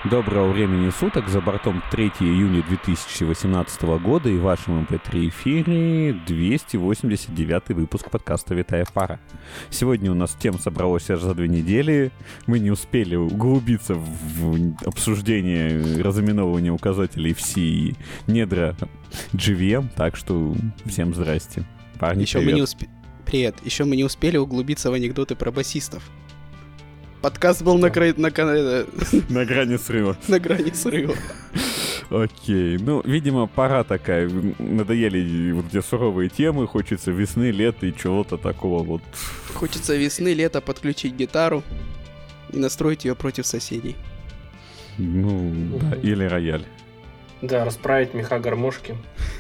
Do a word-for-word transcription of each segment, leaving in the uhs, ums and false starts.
Доброго времени суток, за бортом третьего июня две тысячи восемнадцатого года и в вашем эм пэ три эфире двести восемьдесят девятый выпуск подкаста «Витая пара». Сегодня у нас тем собралось аж за две недели, мы не успели углубиться в обсуждение разыменовывания указателей в си недра джи ви эм, так что всем здрасте. Парни, Еще привет. мы не усп... Привет. Еще мы не успели углубиться в анекдоты про басистов. Подкаст был на, кра... на... на грани срыва. на грани срыва. Окей, ну, видимо, пора такая, надоели вот эти суровые темы, хочется весны, лета и чего-то такого вот. Хочется весны, лета подключить гитару и настроить ее против соседей. Ну, да, или рояль. Да, расправить меха гармошки.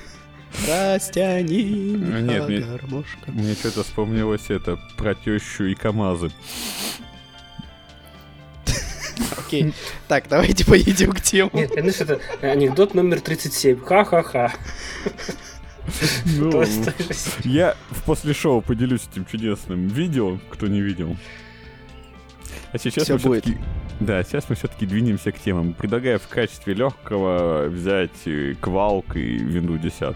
Растяни меха Нет, мне, гармошка. мне что-то вспомнилось это про тещу и КамАЗы. Окей, так, давайте поедем к теме. Нет, знаешь, это анекдот номер тридцать семь. Ха-ха-ха. Ну, я в после шоу поделюсь этим чудесным видео, кто не видел. А сейчас Всё мы будет. все-таки... Да, сейчас мы все-таки двинемся к темам. Предлагаю в качестве легкого взять Квалк и Windows десять.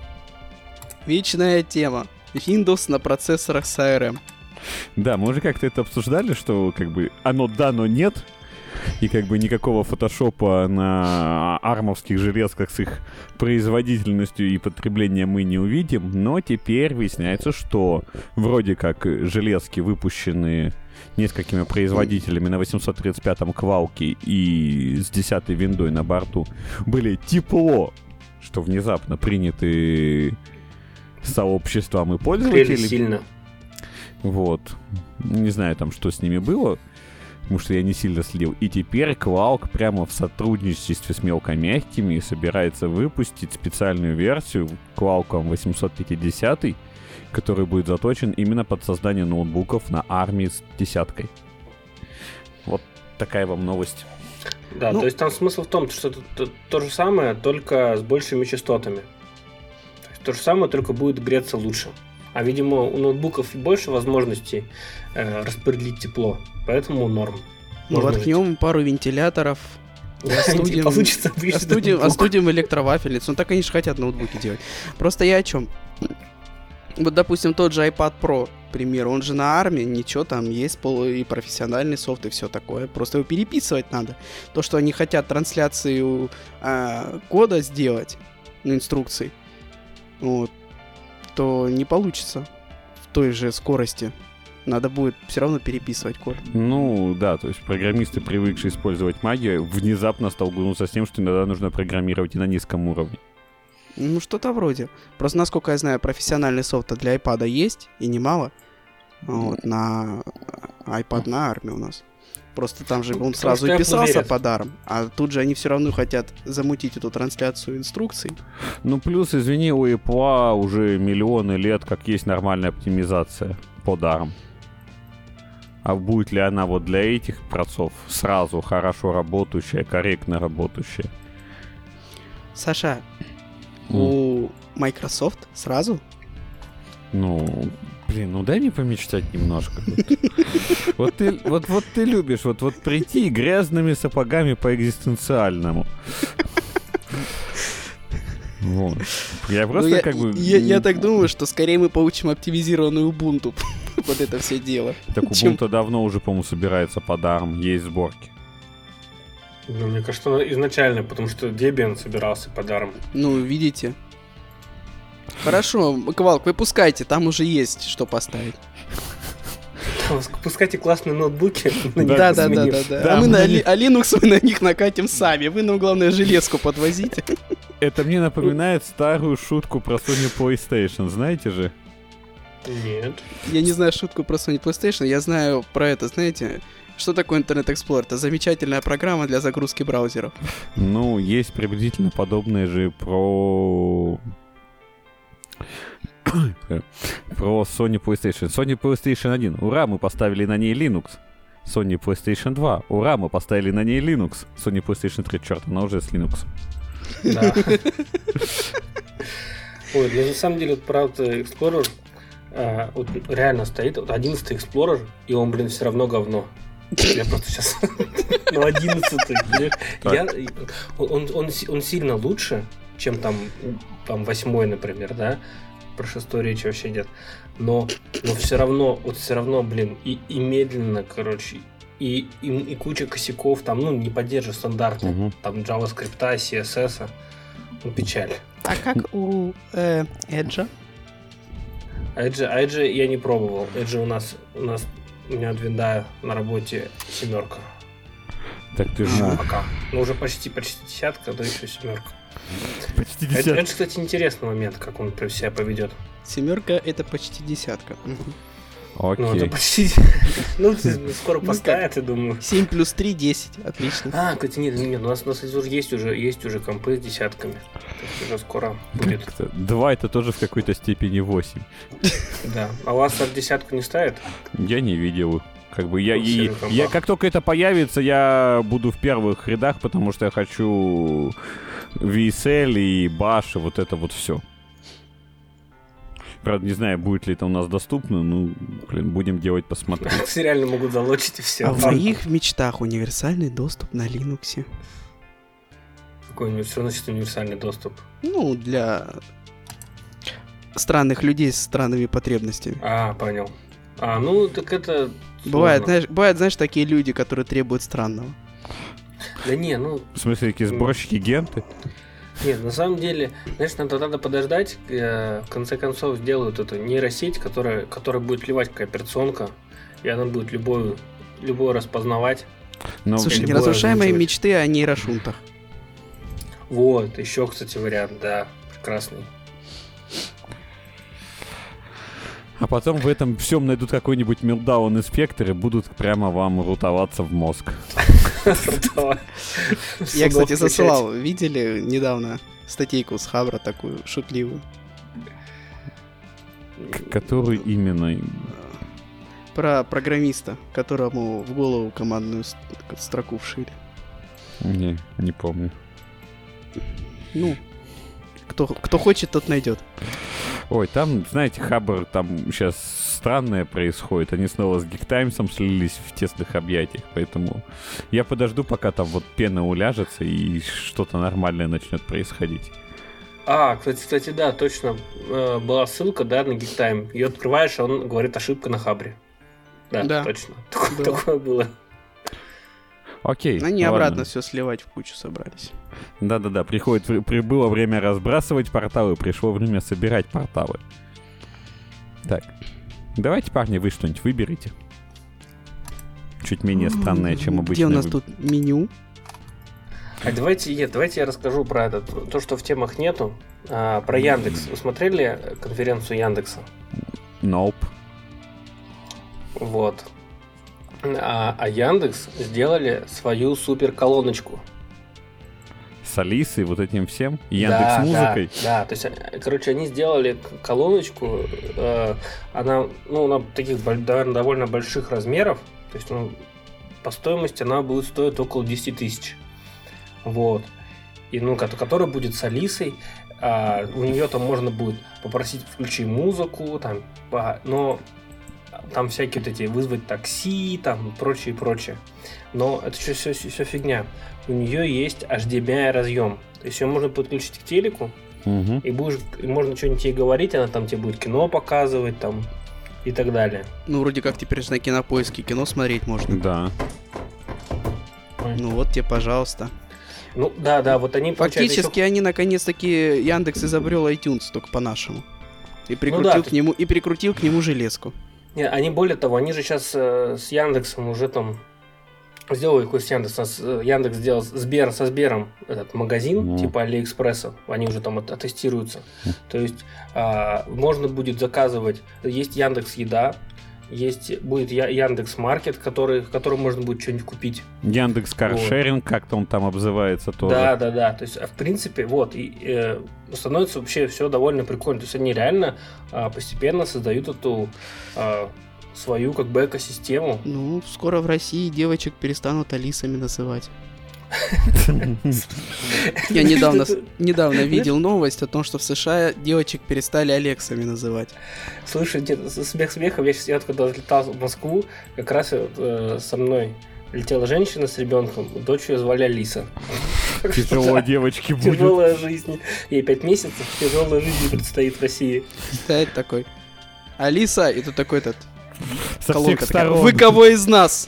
Вечная тема. Windows на процессорах с эй ар эм. Да, мы уже как-то это обсуждали, что как бы оно да, но нет. И как бы никакого фотошопа на армовских железках с их производительностью и потреблением мы не увидим. Но теперь выясняется, что вроде как железки, выпущенные несколькими производителями на восемьсот тридцать пятом Квалке и с десятой виндой на борту, были тепло, что внезапно приняты сообществом и пользователями. Грели сильно. Вот. Не знаю там, что с ними было, потому что я не сильно слил. И теперь Квалк прямо в сотрудничестве с мелкомягкими собирается выпустить специальную версию Qualcomm восемьсот пятьдесят, который будет заточен именно под создание ноутбуков на армии с десяткой. Вот такая вам новость. Да, Ну, то есть там смысл в том, что это то, то же самое, только с большими частотами. То есть то же самое, только будет греться лучше. А, видимо, у ноутбуков больше возможностей э, распределить тепло, поэтому норм. Ну, Можно воткнем пару вентиляторов. жить. Остудим, Получится обычный остудим, ноутбук. остудим электровафельницу. Ну так они же хотят ноутбуки делать. Просто я о чем? Вот, допустим, тот же iPad Pro, к примеру, он же на армии, ничего, там есть пол- и профессиональный софт, и все такое. Просто его переписывать надо. То, что они хотят трансляцию а, кода сделать, ну, инструкций, вот, то не получится в той же скорости. Надо будет все равно переписывать код. Ну, да, то есть программисты, привыкшие использовать магию, внезапно столкнутся с тем, что иногда нужно программировать и на низком уровне. Ну, что-то вроде. Просто, насколько я знаю, профессиональный софт для iPad есть, и немало. Вот, на iPad на армии у нас. Просто там же Ну, он потому сразу что и Apple писался верит. по дарам. А тут же они все равно хотят замутить эту трансляцию инструкций. Ну, плюс, извини, у Apple уже миллионы лет как есть нормальная оптимизация по дарам. А будет ли она вот для этих процессов сразу хорошо работающая, корректно работающая? Саша, Mm. у Microsoft сразу? Ну, блин, ну дай мне помечтать немножко. Вот ты, вот, вот ты любишь вот, вот прийти грязными сапогами по экзистенциальному. Вот. Я просто Ну, я, как бы... я, я так думаю, что скорее мы получим оптимизированную Ubuntu под это все дело. Так чем- Ubuntu давно уже, по-моему, собирается по дарам, есть сборки. Ну, мне кажется, что изначально, потому что Debian собирался подаром. Ну, видите. Хорошо, Квалк, выпускайте, там уже есть что поставить. Пускайте классные ноутбуки. на них Да, да, да, сменив. да, да. Да, А мы мы на на Ли- них- а Linux мы на них накатим сами. Вы нам, главное, железку подвозите. Это мне напоминает старую шутку про Sony PlayStation, знаете же? Нет. Я не знаю шутку про Sony PlayStation, я знаю про это, знаете, что такое Internet Explorer? Это замечательная программа для загрузки браузеров. Ну, есть приблизительно подобное же про... про Sony PlayStation. Sony PlayStation один. Ура, мы поставили на ней Linux. Sony PlayStation два. Ура, мы поставили на ней Linux. Sony PlayStation три, черт, она уже с Linux. Да. Ой, ну на самом деле, вот, правда, Explorer а, вот реально стоит, вот одиннадцатый Explorer, и он, блин, все равно говно. Я просто сейчас... Ну, одиннадцатый. Я... Он, он, он сильно лучше, чем там, там восьмой, например, да? Про шестой речи вообще нет. Но, но все равно, вот все равно, блин, и, и медленно, короче, и, и, и куча косяков, там, ну, не поддерживает стандарты. Угу. Там JavaScript, си эс эс. Ну, печаль. А как у э, Edge? Edge, Edge я не пробовал. Edge у нас, у нас у меня от винда на работе семерка. Так ты же... А, пока. Ну, уже почти, почти десятка, да еще семерка. Почти десятка. Это, кстати, интересный момент, как он себя поведет. Семерка — это почти десятка. Окей. Ну, это почти... Ну, скоро поставят, я думаю. семь плюс три — десять. Отлично. А, кстати, нет, нет, у нас, у нас уже есть уже, есть уже компы с десятками. То есть уже скоро будет. Два — это тоже в какой-то степени восемь. Да. А у вас так десятку не ставят? Я не видел. Как бы я, и, я, как только это появится, я буду в первых рядах, потому что я хочу ви эс эл и Bash, и вот это вот все. Правда, не знаю, будет ли это у нас доступно, ну, блин, будем делать, посмотрим. Все реально могут залочить и все. А в моих мечтах универсальный доступ на Linux. Какой все значит универсальный доступ? Ну, для странных людей с странными потребностями. А, понял. А, ну, так это... Бывает, знаешь, бывают, знаешь, такие люди, которые требуют странного. Да не, ну... В смысле, какие сборщики генты? Нет, на самом деле, знаешь, надо, надо подождать, э, в конце концов сделают эту нейросеть, которая, которая будет плевать как операционка, и она будет любую, любую распознавать. Но слушай, неразрушаемые мечты о нейрошунтах. Вот, еще, кстати, вариант, да, прекрасный. А потом в этом всем найдут какой-нибудь мелдаун-инспектор и будут прямо вам рутоваться в мозг. Я, кстати, засылал. Видели недавно статейку с Хабра такую шутливую? Которую именно? Про программиста, которому в голову командную строку вшили. Не, не помню. Ну, кто, кто хочет, тот найдет. Ой, там, знаете, Хабр, там сейчас странное происходит. Они снова с Гиктаймсом слились в тесных объятиях. Поэтому я подожду, пока там вот пена уляжется и что-то нормальное начнет происходить. А, кстати, кстати, да, точно. Э, была ссылка, да, на Гиктайм. Ее открываешь, а он говорит ошибка на Хабре. Да, да. Точно. Такое, такое было. Окей. Они ладно. Обратно все сливать в кучу собрались. Да-да-да, приходит, прибыло время разбрасывать порталы, пришло время собирать порталы. Так, давайте, парни, вы что-нибудь выберите. Чуть менее странное, чем обычно. Где у нас тут меню? А давайте, нет, давайте я расскажу про это, то, что в темах нету. А, про Яндекс. Вы смотрели конференцию Яндекса? Nope. Вот. А, а Яндекс сделали свою супер колоночку. С Алисой, вот этим всем? Яндекс.Музыкой? Да, да, да, то есть, короче, они сделали колоночку, э, она, ну, она таких, наверное, довольно больших размеров, то есть, ну, по стоимости она будет стоить около десять тысяч. Вот. И, ну, которая будет с Алисой, а, у нее там можно будет попросить включи музыку, там, но там всякие вот эти вызвать такси, там, прочее, прочее. Но это все, все, все фигня. У нее есть эйч ди эм ай разъем. То есть ее можно подключить к телеку, угу. и будешь, и можно что-нибудь ей говорить, она там тебе будет кино показывать, там, и так далее. Ну, вроде как теперь на Кинопоиске кино смотреть можно. Да. Ну вот тебе, пожалуйста. Ну, да, да, вот они... Фактически еще... они, наконец-таки, Яндекс изобрел iTunes, только по-нашему. И прикрутил, ну, да, к нему, и прикрутил к нему железку. Не, они, более того, они же сейчас э, с Яндексом уже там... Сделали какой с Яндексом. Яндекс сделал Сбер со Сбером этот магазин, mm. типа Алиэкспресса. Они уже там оттестируются. Mm. То есть а, можно будет заказывать. Есть Яндекс Еда, есть будет Яндекс Маркет, который, в котором можно будет что-нибудь купить. Яндекс Каршеринг, вот. Как-то он там обзывается тоже. Да, да, да. То есть, в принципе, вот, и, э, становится вообще все довольно прикольно. То есть они реально э, постепенно создают эту э, свою как бы экосистему. Ну, скоро в России девочек перестанут Алисами называть. Я недавно, недавно видел новость о том, что в США девочек перестали Алексами называть. Слушай, смех смехом, я сейчас я когда летал в Москву, как раз э, со мной летела женщина с ребенком, дочь ее звали Алиса. Тяжело девочки будет. Тяжелая жизнь. Ей пять месяцев, тяжелая жизнь предстоит в России. Стоит такой: Алиса, и тут такой этот... Со всех сторон. Вы кого из нас?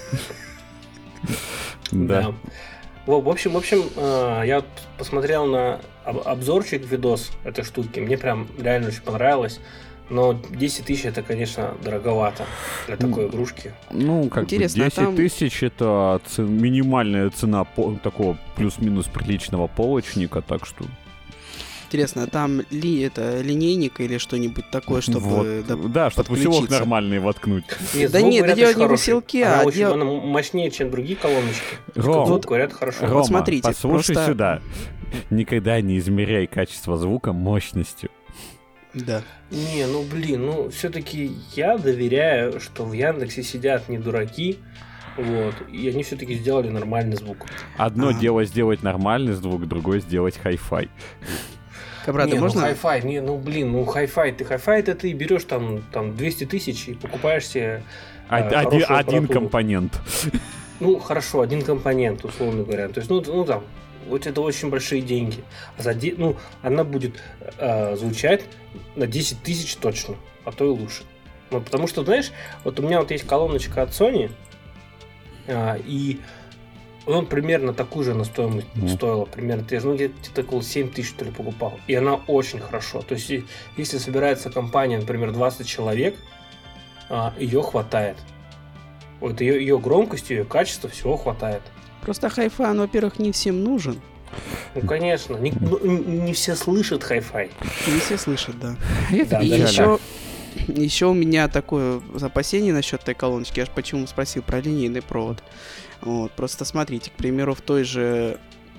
Да. В общем, в общем, я посмотрел на обзорчик, видос этой штуки. Мне прям реально очень понравилось. Но десять тысяч это, конечно, дороговато для такой игрушки. Ну, как Интересно, бы десять тысяч это ц... минимальная цена по... такого плюс-минус приличного полочника, так что... Интересно, а там ли это линейник или что-нибудь такое, чтобы вот, да, да, чтобы усилок нормальный воткнуть. Нет, да нет, да дело не в усилке, она а очень, дело... она мощнее, чем другие колоночки. Ром, звук, говорят, хорошо. Рома, вот смотрите, послушай просто... сюда. Никогда не измеряй качество звука мощностью. Да. Не, ну блин, ну все-таки я доверяю, что в Яндексе сидят не дураки, вот, и они все-таки сделали нормальный звук. Одно А. дело сделать нормальный звук, другое сделать хай-фай. Кабрата, не, можно? ну хай-фай, не, ну блин, ну хай-фай, ты хай-фай, это ты берешь там, там двести тысяч и покупаешь себе э, Один, один компонент. Ну хорошо, один компонент, условно говоря. То есть, ну, ну там, вот это очень большие деньги. А за де... ну, она будет э, звучать на десять тысяч точно, а то и лучше. Ну, потому что, знаешь, вот у меня вот есть колоночка от Sony, э, и он примерно такую же на стоимость mm. стоила, примерно, ну, где-то около семь тысяч, что ли, покупал. И она очень хорошо. То есть, если собирается компания, например, двадцать человек, э, ее хватает. Вот ее, ее громкость, ее качество, всего хватает. Просто хай-фай, он, во-первых, не всем нужен. Ну, конечно. Не, ну, не все слышат хай-фай. Не все слышат, да. Да, и да, еще, да. еще у меня такое опасение насчет этой колоночки. Я же почему спросил про линейный провод. Вот, просто смотрите, к примеру, в той же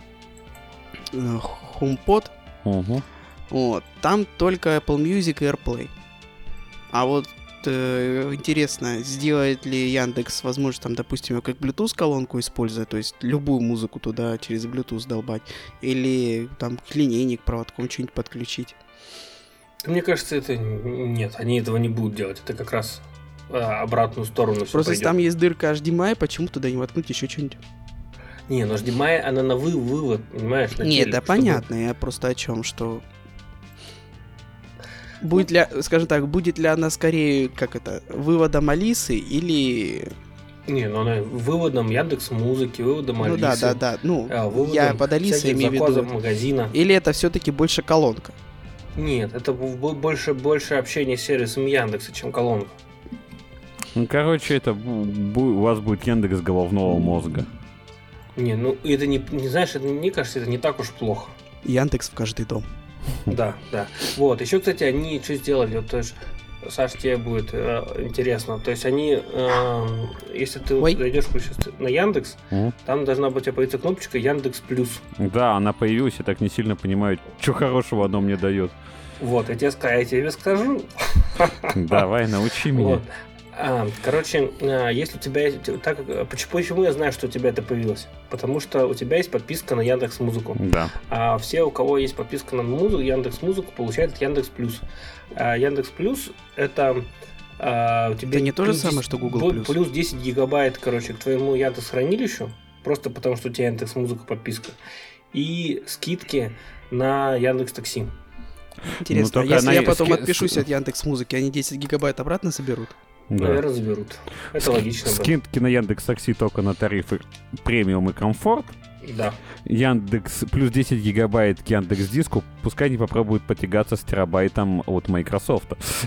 э, HomePod, угу. вот, там только Apple Music и AirPlay. А вот э, интересно, сделает ли Яндекс возможность, там, допустим, как Bluetooth колонку использовать, то есть любую музыку туда через Bluetooth долбать, или там линейник проводком что-нибудь подключить. Мне кажется, это нет, они этого не будут делать. Это как раз а, обратную сторону. Просто если там есть дырка эйч ди эм ай, почему туда не воткнуть еще что-нибудь? Не, ну эйч ди эм ай, она на вы вывод, понимаешь? На Нет, телек, да чтобы... понятно, я просто о чем, что... Будет ли, скажем так, будет ли она скорее, как это, выводом Алисы или... Не, ну она выводом Яндекс.Музыки, выводом ну, Алисы. Ну да, да, да, ну, а, я под Алисой имею в виду. Магазина. Или это все-таки больше колонка? Нет, это больше, больше общение с сервисом Яндекса, чем колонка. Ну, короче, это у вас будет Яндекс головного мозга. Не, ну это не, не знаешь, это, мне кажется, это не так уж плохо. Яндекс в каждый дом. Да, да. Вот, еще, кстати, они что сделали, вот тоже, Саш, тебе будет э, интересно. То есть они, э, если ты вот зайдешь на Яндекс, mm. там должна быть у тебя появиться кнопочка Яндекс Плюс. Да, она появилась, я так не сильно понимаю, что хорошего оно мне дает. Вот, я тебе, я тебе скажу. Давай, научи меня. Вот. А, короче, если у тебя есть... Так, почему я знаю, что у тебя это появилось? Потому что у тебя есть подписка на Яндекс.Музыку. Да. А все, у кого есть подписка на музыку, Яндекс.Музыку, получают Яндекс Плюс. А Яндекс Плюс это... А, у тебя это не то же самое, что Google Плюс. Плюс десять гигабайт, короче, к твоему Яндекс.Хранилищу, просто потому что у тебя Яндекс.Музыка подписка. И скидки на Яндекс.Такси. Интересно, ну, а если она... я потом ски... отпишусь от Яндекс.Музыки, они десять гигабайт обратно соберут? Да. Наверное, заберут. Это логично. Скидки на Яндекс.Такси только на тарифы премиум и комфорт. Да. Яндекс плюс десять гигабайт к Яндекс.Диску. Пускай они попробуют потягаться с терабайтом от Microsoft.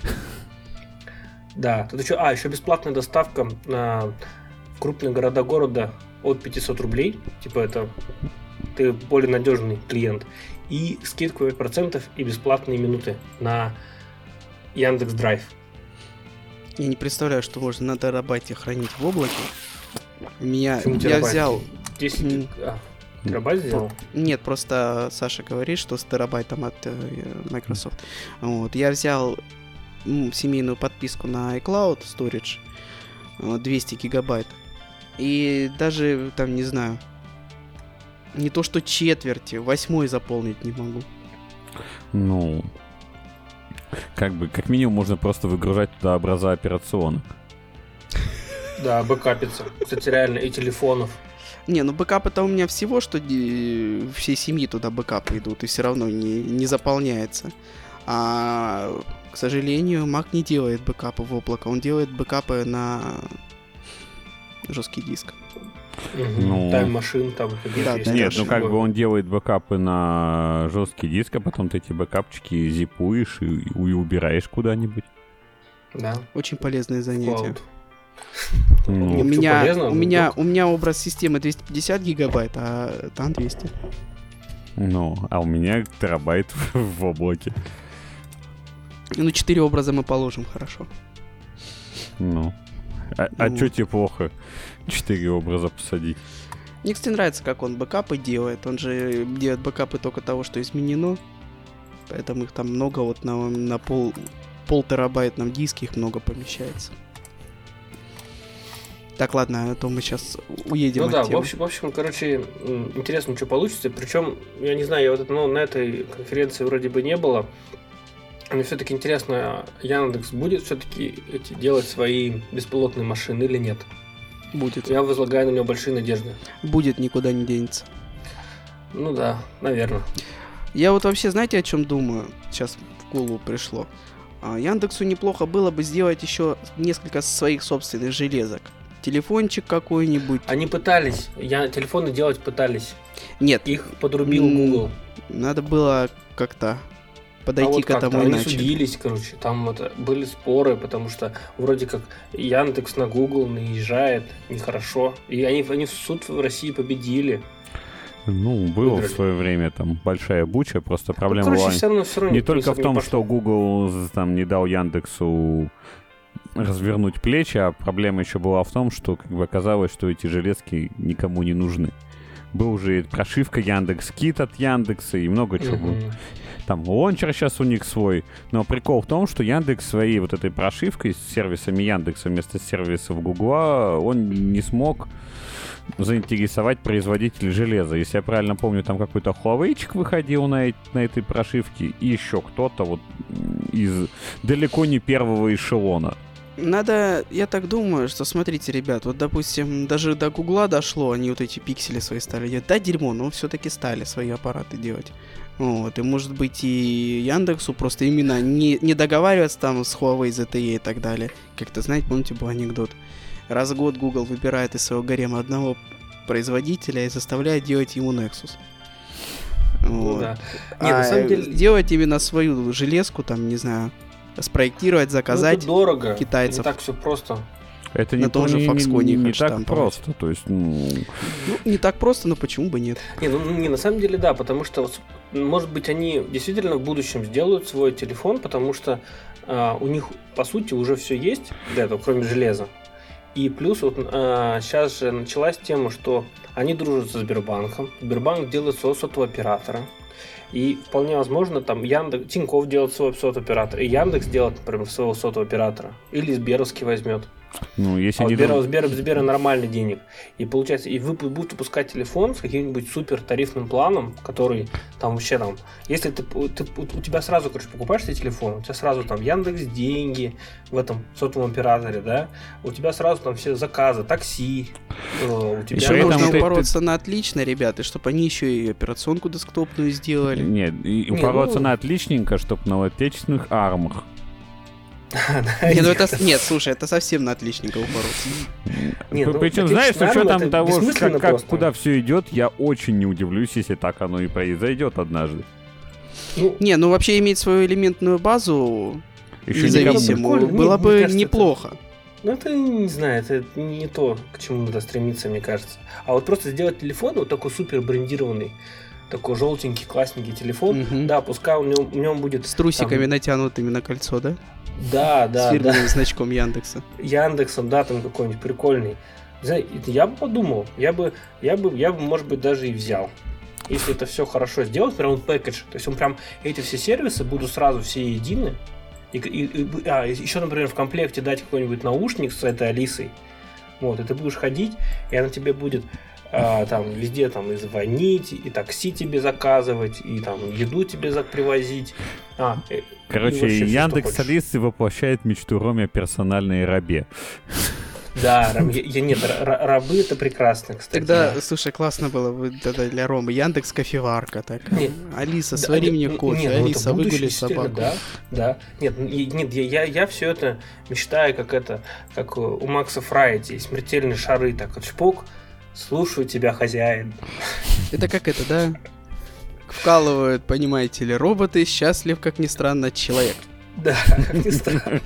Да. Тут еще, а, еще бесплатная доставка на крупные города города от пятьсот рублей. Типа это ты более надежный клиент. И скидку пять процентов и бесплатные минуты на Яндекс.Драйв. Я не представляю, что можно на терабайте хранить в облаке. Меня, я взял... десять а, терабайт взял? Нет, просто Саша говорит, что с терабайтом от э, Microsoft. Вот. Я взял м, семейную подписку на iCloud Storage двести гигабайт. И даже, там, не знаю, Не то что четверти, восьмой заполнить не могу. Ну, как бы, как минимум можно просто выгружать туда образа операционок. Да, бэкапится. Кстати, реально, и телефонов. Не, ну бэкапы-то у меня всего, что ди- всей семьи туда бэкапы идут, и все равно не, не заполняется. А, к сожалению, Mac не делает бэкапы в облако, он делает бэкапы на жесткий диск. Угу. Ну, Тайм-машин там. Да, есть. да, Нет, я ну как ошибаюсь. бы он делает бэкапы на жесткий диск, а потом ты эти бэкапчики зипуешь и, и убираешь куда-нибудь. Да. Очень полезное занятие. Cloud. Ну, Не, У почему меня, полезно? у, Ну, меня, вдруг. у меня образ системы двести пятьдесят гигабайт, а там двести. ну, а у меня терабайт в облаке. Ну, четыре образа мы положим, хорошо. Ну. А, а Ну чё вот. тебе плохо четыре образа посадить? Мне, кстати, нравится, как он бэкапы делает. Он же делает бэкапы только того, что изменено. Поэтому их там много, вот на, на пол, пол терабайтном диске их много помещается. Так, ладно, а то мы сейчас уедем Ну от да, в темы. общем, в общем, короче, м, интересно, что получится. Причем, я не знаю, я вот это, ну, на этой конференции вроде бы не было. Мне все-таки интересно, Яндекс будет все-таки эти делать свои беспилотные машины или нет? Будет. Я возлагаю на него большие надежды. Будет, никуда не денется. Ну да, наверное. Я вот вообще, знаете, о чем думаю? Сейчас в голову пришло. А, Яндексу неплохо было бы сделать еще несколько своих собственных железок. Телефончик какой-нибудь. Они пытались, я телефоны делать пытались. Нет, Их подрубил М, Google. надо было как-то подойти а вот к этому как-то они иначе. судились, короче, там это, были споры, потому что вроде как Яндекс на Google наезжает нехорошо. И они, они в суд в России победили. Ну, было Выиграли. в свое время там большая буча, просто Ну, проблема короче, была все равно, все равно не никто только в не том, пошел. что Google з- там не дал Яндексу развернуть плечи, а проблема еще была в том, что как бы оказалось, что эти железки никому не нужны. Был уже и прошивка Яндекс.Кит от Яндекса и много чего. Мгм. Там лончер сейчас у них свой. Но прикол в том, что Яндекс своей вот этой прошивкой с сервисами Яндекса вместо сервисов Гугла, он не смог заинтересовать производителей железа. Если я правильно помню, там какой-то Huawei-чик выходил на, э- на этой прошивке, и еще кто-то вот м, из далеко не первого эшелона. Надо, я так думаю, что, смотрите, ребят, вот, допустим, даже до Гугла дошло, они вот эти пиксели свои стали делать. Да, дерьмо, но все-таки стали свои аппараты делать. Вот, и может быть и Яндексу просто именно не, не договариваться там с Huawei, зет ти и и так далее. Как-то, знаете, помните, был анекдот. Раз в год Google выбирает из своего гарема одного производителя и заставляет делать ему Nexus. Ну Вот. да. Не, на А самом деле, сделать именно свою железку, там, не знаю, спроектировать, ну, заказать. это дорого. китайцев. Не так все просто. Это На не, том же не, не- Foxconn не, их не так отштамповать. просто. То есть, ну, Ну, не так просто, но почему бы нет? Не, ну не, на самом деле да, потому что, вот, может быть, они действительно в будущем сделают свой телефон, потому что а, у них, по сути, уже все есть для этого, кроме железа. И плюс вот а, сейчас же началась тема, что они дружат со Сбербанком. Сбербанк делает своего сотового оператора. И вполне возможно, там Яндекс, Тинькофф делает свой сотовый оператор, и Яндекс делает, например, своего сотового оператора. Или Сберовский возьмет. ну, если А у не Сбера, дум- у Сбера, у Сбера нормальный денег. И получается, и вы будете выпускать телефон с каким-нибудь супер тарифным планом, который там вообще там. Если ты, ты- у тебя сразу, короче, покупаешь себе телефон, у тебя сразу там Яндекс деньги в этом сотовом операторе, да, у тебя сразу там все заказы, такси, э, у тебя Еще при этом можно ты- упороться на отлично, ребята, чтобы они еще и операционку десктопную сделали. Нет, и Не, упороться ну- на отличненько, чтоб на отечественных армах. Не, ну это, нет, слушай, это совсем на отличника упороться. Не, ну, Причем, знаешь, с отечественная армия учетом это того, бессмысленно как, как просто. куда все идет, я очень не удивлюсь, если так оно и произойдет однажды. Ну, Не, ну вообще иметь свою элементную базу Еще независимую прикольно. было Мне- бы мне кажется, неплохо. Ну, это, не знаю, это не то, к чему надо стремиться, мне кажется. А вот просто сделать телефон, вот такой супер брендированный, такой желтенький, классненький телефон, Мгм. да, пускай в нем, в нем будет... С трусиками там- натянутыми на кольцо, да? Да, С да, да, фирменным значком Яндекса. Яндексом, да, там какой-нибудь прикольный. Знаете, это я бы подумал, я бы, я бы, я бы, может быть, даже и взял. Если это все хорошо сделать, прям вот пэкэдж, то есть он прям, эти все сервисы будут сразу все едины. И, и- и- а, еще, например, в комплекте дать какой-нибудь наушник с этой Алисой. Вот, и ты будешь ходить, и она тебе будет а, там везде там и звонить, и такси тебе заказывать, и там еду тебе за- привозить. А, и- и Короче, вообще всё, что Яндекс хочешь. Алисы воплощает мечту Роме о персональной рабе. Да, раб- я, я- нет, ра- ра- рабы это прекрасно, кстати. Тогда, да. слушай, классно было бы тогда для Ромы. Яндекс кофеварка так. Не. Алиса, Да, свари не- мне не- кофе. не, ну это Алиса, будущее, выгули действительно, собаку. Да, да. Нет, ну, и- нет, я, я, я все это мечтаю, как это, как у у Макса Фрайти, смертельные шары, так вот шпок, слушаю тебя, хозяин. Это как это, да? Вкалывают, понимаете ли, роботы, счастлив, как ни странно, человек. Да, как ни странно.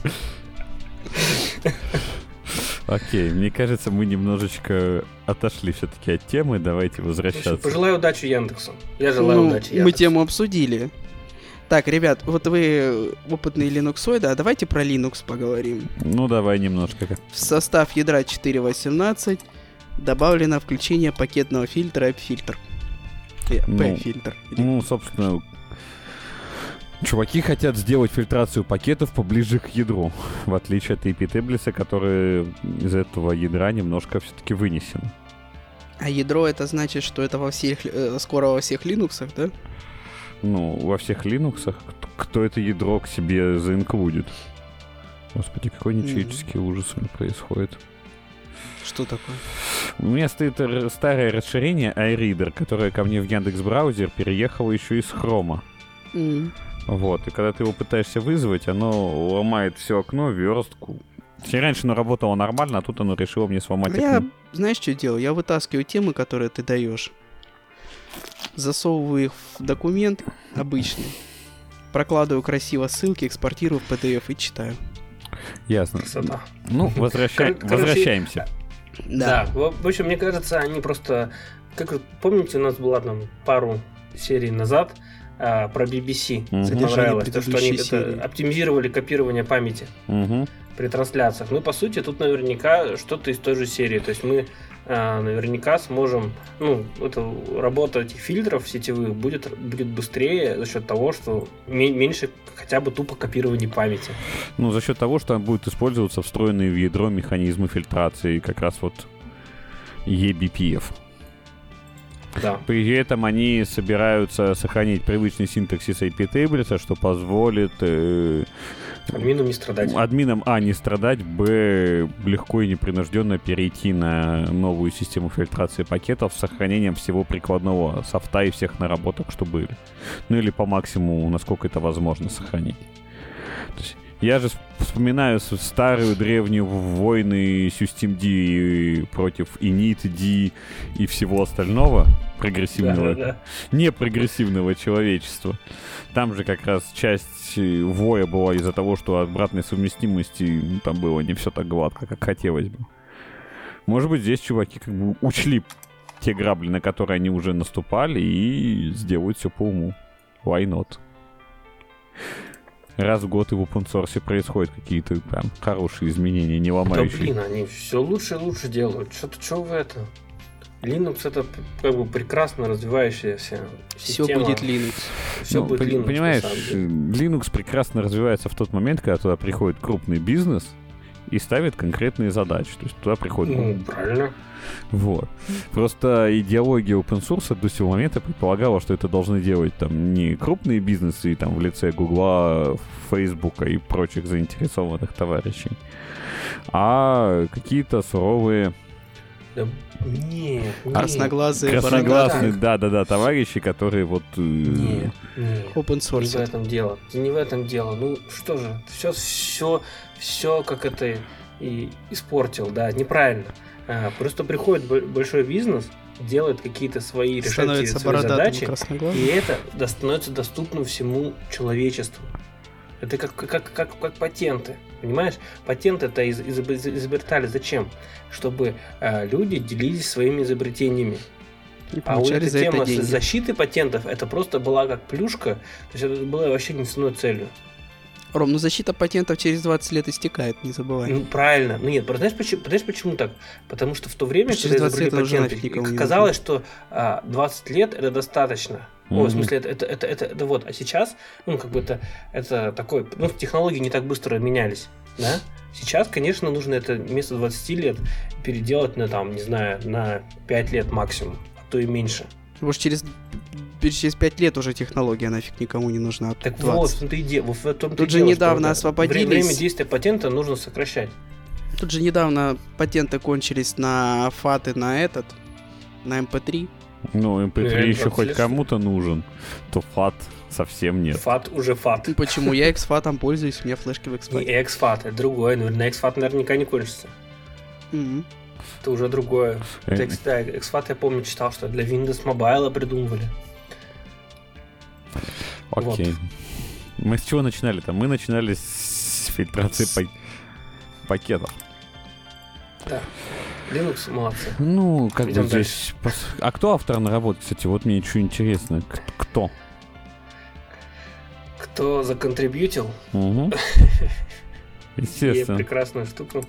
Окей, мне кажется, мы немножечко отошли все-таки от темы. Давайте В общем, возвращаться. пожелаю удачи Яндексу. Я желаю Ну, удачи мы Яндексу. тему обсудили. Так, ребят, вот вы опытные линуксоиды, а давайте про Linux поговорим. Ну, давай немножко. В состав ядра четыре точка восемнадцать добавлено включение пакетного фильтра AppFilter. Э, Ну, P-фильтр. Или- Ну, собственно, чуваки хотят сделать фильтрацию пакетов поближе к ядру, в отличие от эй пи Tablets, который из этого ядра немножко все-таки вынесен. А ядро это значит, что это во всех, э, скоро во всех Linux, да? Ну, во всех Linux, кто это ядро к себе заинклюдит? Господи, какой нечеловеческий ужас происходит. Что такое? У меня стоит р- старое расширение iReader, которое ко мне в Яндекс.Браузер переехало еще из Хрома. М. Вот, и когда ты его пытаешься вызвать, оно ломает все окно, верстку. Если раньше оно работало нормально, а тут оно решило мне сломать Я, окно. знаешь, что делаю? Я вытаскиваю темы, которые ты даешь, засовываю их в документ обычный, прокладываю красиво ссылки, экспортирую в пи ди эф и читаю. Ясно. Красота. Ну, возвращай- Кор- короче, возвращаемся. Да, в в общем, мне кажется, они просто... Как вы помните, у нас была там пару серий назад а, про би би си. Мгм. Мне понравилось, то, что они предыдущей это серии. оптимизировали копирование памяти Мгм. при трансляциях. Ну, по сути, тут наверняка что-то из той же серии. То есть мы а, наверняка сможем... Ну, это, работа этих фильтров сетевых будет, будет быстрее за счет того, что ме- меньше хотя бы тупо копирования памяти. Ну, за счет того, что будет использоваться встроенные в ядро механизмы фильтрации, как раз вот и би пи эф. Да. При этом они собираются сохранить привычный синтаксис эй пи Tablets, что позволит э, Админу не страдать. админам, а, не страдать, б, легко и непринужденно перейти на новую систему фильтрации пакетов с сохранением всего прикладного софта и всех наработок, что были. Ну или по максимуму, насколько это возможно, сохранить. То есть я же вспоминаю с- старую древнюю войны Systemd против initd и всего остального прогрессивного, Да-да-да. непрогрессивного человечества. Там же как раз часть э, воя была из-за того, что от обратной совместимости ну, там было не все так гладко, как хотелось бы. Может быть, здесь чуваки как бы учли те грабли, на которые они уже наступали, и сделают все по уму. Why not? Раз в год и в open source происходят какие-то прям хорошие изменения, не Да ломающие. блин, они все лучше и лучше делают. Что-то, что вы это? Linux это как бы прекрасно развивающаяся Все система. будет Linux. Все Ну, будет пон- Linux, Понимаешь, на самом деле. Linux прекрасно развивается в тот момент, когда туда приходит крупный бизнес и ставит конкретные задачи. То есть туда приходит... Ну, правильно. Вот. Просто идеология open source до сего момента предполагала, что это должны делать там не крупные бизнесы там в лице Гугла, Фейсбука и прочих заинтересованных товарищей, а какие-то суровые, Да, не, не. Красноглазые, красногласные, так. да-да-да, товарищи, которые вот... э, Не, не. open Не в source. этом дело. Не в этом дело. Ну что же, все, все, все как это и испортил, да, неправильно. А, просто приходит бо- большой бизнес, делает какие-то свои, решает какие-то Становится свои бородатым задачи, красноглазым. и это до- становится доступно всему человечеству. Это как, как, как, как патенты. Понимаешь? Патенты это из- изоб- изобретали зачем? Чтобы а, люди делились своими изобретениями. И А вот получали эта за это тема с деньги. защиты патентов, это просто была как плюшка, то есть это было вообще не основной целью. Ром, ну защита патентов через двадцать лет истекает, не забывай. Ну, правильно. Ну нет, знаешь почему, знаешь, почему так? Потому что в то время, Через когда двадцать лет изобрели уже патенты, нафиг никому не казалось, что а, двадцать лет это достаточно. Ой, в Мгм. смысле, это, это, это, это, это вот. А сейчас, ну, как бы это, это такой, ну, технологии не так быстро менялись. да? Сейчас, конечно, нужно это вместо двадцати лет переделать на, там, не знаю, на пять лет максимум, а то и меньше. Может, через, через пять лет уже технология нафиг никому не нужна. Так двадцать. вот, в том-то и дело. Вот в том-то Тут и же дело, недавно что освободились. Время действия патента нужно сокращать. Тут же недавно патенты кончились на фаты, на этот, на эм пэ три. Ну, эм пэ три Ну, еще двадцать хоть лет, кому-то нужен, то фат совсем нет. Фат уже фат. Ну, почему? Я экс-фатом пользуюсь, у меня флешки в Не экс-фате. экс-фат, это другое. На экс-фат наверняка не кончится. Мгм. Это уже другое. Э. Это, экс- да, экс-фат, я помню, читал, что для Windows Mobile придумывали. Окей. Мы с чего начинали-то? Мы начинали с фильтрации С- пак- пакетов. Да. Linux молодцы. Ну, как Идем бы здесь... пос- А кто автор наработки, кстати? Вот мне еще интересно. К- Кто? Кто законтрибьютил Угу. и Естественно. прекрасную штуку.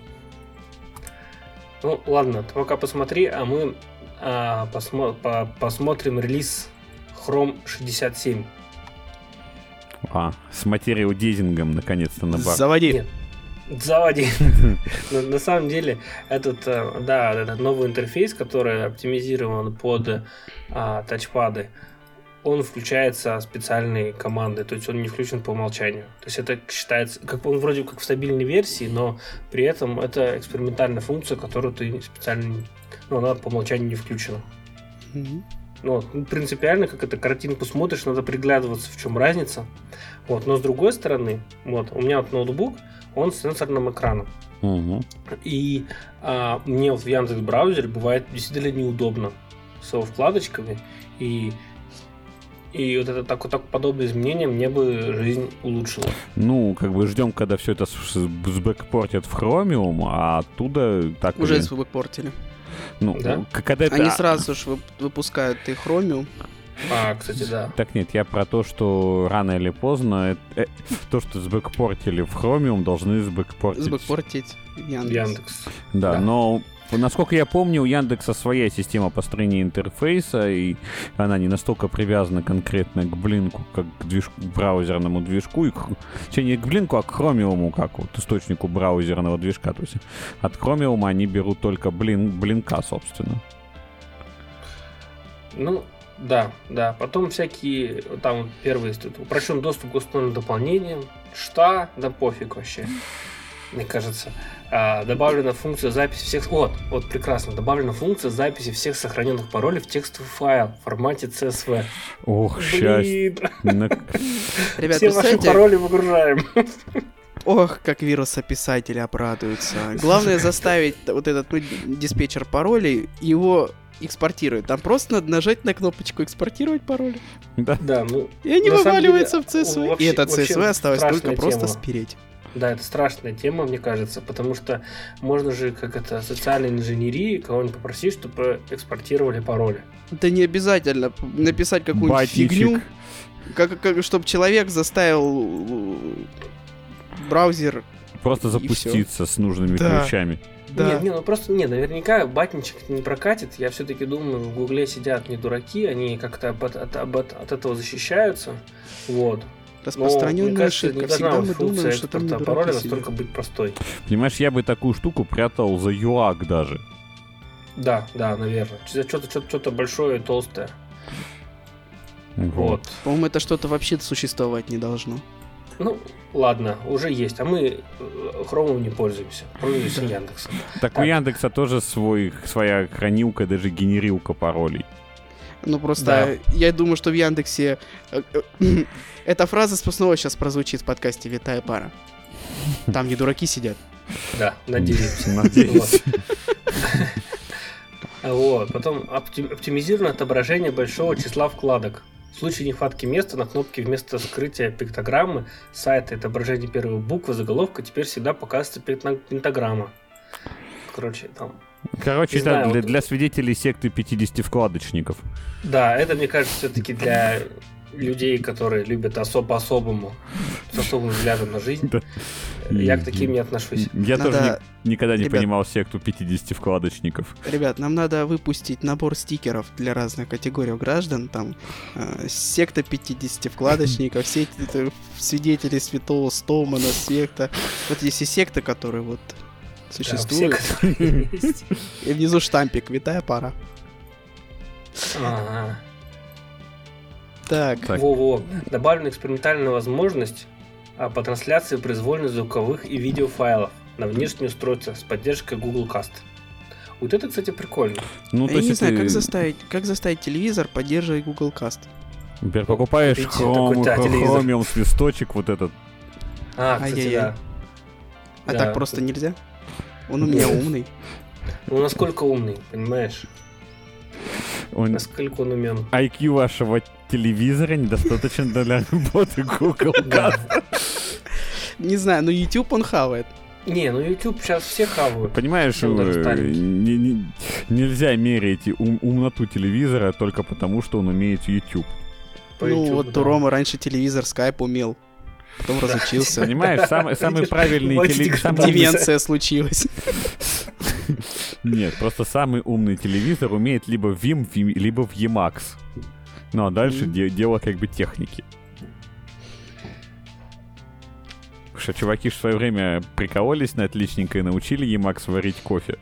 Ну, ладно, ты пока посмотри, а мы а, посмо- по- посмотрим релиз Chrome шестьдесят семь. А, с материал-дезингом наконец-то на бар. Заводи. Нет. Заводи. на, на самом деле, этот, э, да, этот новый интерфейс, который оптимизирован под а, тачпады, он включается специальной командой, то есть он не включен по умолчанию. То есть это считается, как он вроде как в стабильной версии, но при этом это экспериментальная функция, которую ты специально, ну, она по умолчанию не включена. Мгм. Ну, вот, ну, принципиально, как это картинку смотришь, надо приглядываться, в чем разница. Вот, но с другой стороны, вот, у меня вот ноутбук, он с сенсорным экраном. Угу. И а, мне вот в Яндекс браузере бывает действительно неудобно с его вкладочками. И, и вот это так, вот так подобное изменение мне бы жизнь улучшило. Ну, как бы ждем, когда все это с- сбэкпортят в Chromium, а оттуда так Уже или- сбэкпортили. Ну, Да? к- когда это... Они а, сразу же вып- выпускают и Chromium. А, кстати, да. Так нет, я про то, что рано или поздно э, э, то, что сбэкпортили в Chromium, должны сбэкпортить. Сбэкпортить Яндекс. Яндекс. Да, Да. но насколько я помню, у Яндекса своя система построения интерфейса, и она не настолько привязана конкретно к Блинку, как к движку, браузерному движку, и к, точнее, не к Блинку, а к Chromium, как вот источнику браузерного движка. То есть от Chromium они берут только блин, Блинка, собственно. Ну, да, да. Потом всякие, там вот первые, тут упрощен доступ к основным дополнениям. Что? Да пофиг вообще, мне кажется. А, добавлена функция записи всех... Вот, вот прекрасно. Добавлена функция записи всех сохраненных паролей в текстовый файл в формате си эс ви. Ох, счастье. Блин, Ребят, все ваши представляете, пароли выгружаем. ох, как вирусописатели обрадуются. Главное заставить вот этот ну, диспетчер паролей его экспортировать. Там просто надо нажать на кнопочку «Экспортировать пароли». Да. Да, ну, И они На самом вываливаются деле, в си эс ви. вообще- И этот си эс ви вообще осталось только страшная просто тема. спереть. да, это страшная тема, мне кажется, потому что можно же, как это, социальной инженерии кого-нибудь попросить, чтобы экспортировали пароли. Это не обязательно написать какую-нибудь Батичек. фигню, как, как, чтобы человек заставил э, браузер. Просто И запуститься с нужными Да. ключами. Да. Нет, не, ну просто, не, наверняка батничек не прокатит. Я все-таки думаю, в Гугле сидят не дураки, они как-то от, от, от, от этого защищаются. Вот. Но, Распространенная мне кажется, ошибка. не должна Всегда вот мы функция думаем, что там не экспорта дураки пароля сидят. настолько быть простой. Понимаешь, я бы такую штуку прятал за ЮАК даже. Да, да, наверное. Что-то, что-то, что-то большое и толстое. Вот. По-моему, это что-то вообще существовать не должно. Ну, ладно, уже есть. А мы Хромом не пользуемся. Пользуемся Яндексом. Так у Так. Яндекса тоже свой, своя хранилка, даже генерилка паролей. Ну просто я думаю, что в Яндексе э, э, эта фраза снова сейчас прозвучит в подкасте «Витая пара». Там не дураки сидят. Да, надеемся. Надеюсь. Вот. Потом опти- оптимизировано отображение большого числа вкладок. В случае нехватки места на кнопке вместо скрытия пиктограммы сайта и отображения первой буквы заголовка теперь всегда показывается пентаг- пентаграмма. Короче, там. Короче, Не это знаю, для, вот- для свидетелей секты пятидесяти вкладочников. Да, это, мне кажется, все-таки для людей, которые любят особо по-особому, с особым взглядом на жизнь. Да. Я к таким не отношусь. Я Надо- тоже ни- никогда не Ребят. понимал секту пятидесяти-вкладочников. Ребят, нам надо выпустить набор стикеров для разных категорий граждан. Там э, секта пятидесяти-вкладочников, все эти свидетели святого Столмана, секта. Вот есть и секты, которые вот Да, существуют. все, которые есть. И внизу штампик «Витая пара». Ага. Так, Так. Во-во. Добавлена экспериментальная возможность а, по трансляции произвольных звуковых и видеофайлов на внешнее устройство с поддержкой Google Cast. Вот это, кстати, прикольно. Ну, я не знаю, ты, как заставить, как заставить телевизор поддерживать Google Cast. например, покупаешь Купите хром, такой, да, телевизор. хромиум свисточек вот этот. А, кстати, Ай-яй-яй. да. А Да. так просто нельзя? Он у меня умный. Ну, насколько умный, понимаешь? Он, Насколько он умен. ай кью вашего телевизора недостаточно для работы Google Да. Cast. Не знаю, но YouTube он хавает. Не, ну YouTube сейчас все хавают. Понимаешь, Всем даже э, станет. не- не- нельзя мерить ум- умноту телевизора только потому, что он умеет YouTube. По ну YouTube, вот да. у Ромы раньше телевизор Skype умел. Потом разучился. Понимаешь, самый, самый Видишь, правильный мальчик телевизор... там Деменция случилась. Нет, просто самый умный телевизор умеет либо в Vim, Vim, либо в Emacs. Ну а дальше Мгм. де- дело как бы техники. Потому что чуваки ж в свое время прикололись на отличненько и научили Emacs варить кофе.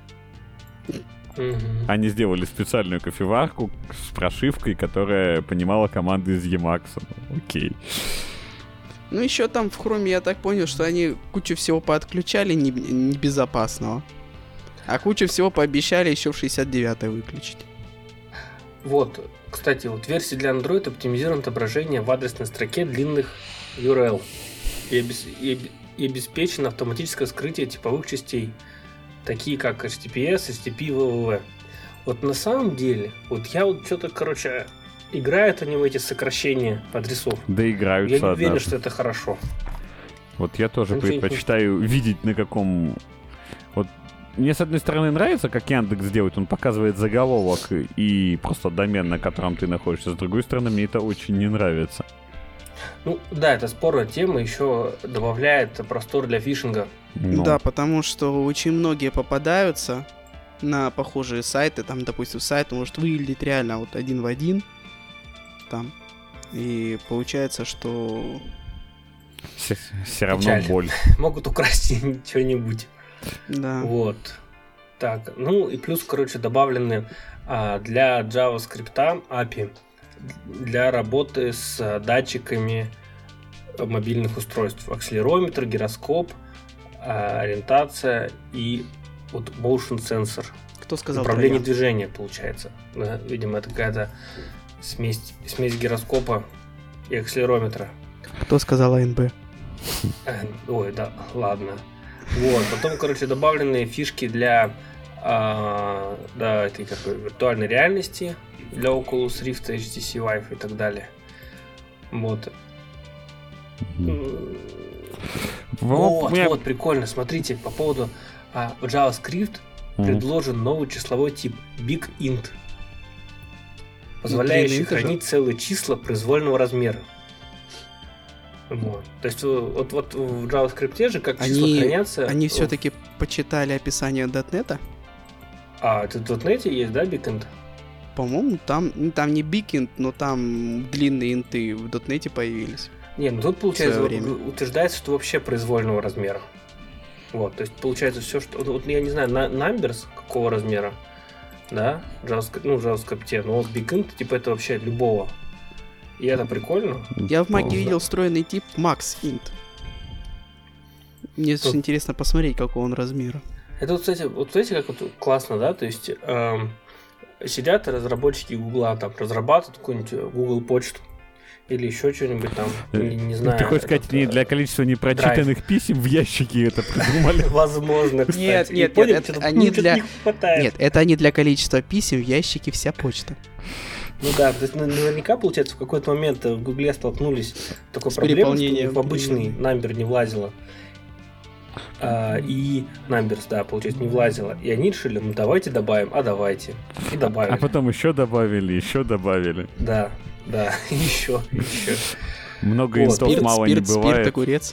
Мгм. Они сделали специальную кофеварку с прошивкой, которая понимала команды из Emacs. Ну, окей. Ну еще там в Хроме я так понял, что они кучу всего поотключали не- небезопасного. А кучу всего пообещали еще в шестьдесят девятой выключить. Вот, кстати, вот версии для Android оптимизируют отображение в адресной строке длинных ю ар эл и, обес- и об- и обеспечено автоматическое скрытие типовых частей, такие как эйч ти ти пи эс, эйч ти ти пи, ви ви ви. Вот на самом деле, вот я вот что-то, короче, играют они в эти сокращения адресов. Доиграются Я не уверен, однажды. что это хорошо. Вот я тоже Ну, предпочитаю видеть, на каком... Вот мне, с одной стороны, нравится, как Яндекс делает. Он показывает заголовок и просто домен, на котором ты находишься. С другой стороны, мне это очень не нравится. Ну, да, это спорная тема, еще добавляет простор для фишинга. Ну, Да, потому что очень многие попадаются на похожие сайты. Там, допустим, сайт может выглядеть реально вот один в один. Там. И получается, что... все равно Печаль. боль. Могут украсть что-нибудь. Да. Вот. Так, ну и плюс, короче, добавлены а, для JavaScript эй пи ай для работы с а, датчиками мобильных устройств. Акселерометр, гироскоп, а, ориентация и вот motion sensor. Кто сказал Управление троян? движения, получается. Да, видимо, это какая-то смесь, смесь гироскопа и акселерометра. Кто сказал АНБ? Э, Ой, да, ладно. Вот, потом, короче, добавлены фишки для, а, да, этой такой виртуальной реальности, для Oculus Rift, эйч ти си Vive и так далее. Вот. М, Вот, У меня- вот, прикольно. Смотрите, по поводу а, в JavaScript Мгм. предложен новый числовой тип BigInt, позволяющий длинный integer. хранить целые числа произвольного размера. Вот. То есть э, вот, вот в JavaScript же как числа Они, хранятся. они в- все-таки почитали описание .NET. А, это в .NET есть, да, BigInt? По-моему, там, ну, там не big-int, но там длинные инты в .NET появились. Не, ну тут получается своё время. у- утверждается, что вообще произвольного размера. Вот, то есть получается все, что... Вот я не знаю, на numbers какого размера, да, JavaScript, ну, в JavaScript, но вот BigInt, типа, это вообще любого. И это прикольно. Я в Маке Полно. видел встроенный тип MaxInt. Мне Тут- интересно посмотреть, какого он размера. Это, вот, кстати, вот знаете, как вот классно, да, то есть эм, сидят разработчики Гугла, там, разрабатывают какую-нибудь Google почту или еще что-нибудь там, не, не знаю. Ты хочешь сказать, этот, не э, для количества непрочитанных писем в ящике это придумали? Возможно, кстати. Нет, И нет, понял, нет, что-то- это ну, они что-то для- не хватает. Нет, это не для количества писем в ящике вся почта. Ну да, то есть на- наверняка, получается, в какой-то момент в Гугле столкнулись с такой С проблемой, что у переполнением. них в обычный намбер не влазило. А, и намберс, да, получается, не влазило. И они решили, ну давайте добавим, а давайте. И добавили. А потом еще добавили, еще добавили. Да. Да, еще, еще. Много Вот. интов Спирт, мало не спирт, спирт, бывает. огурец.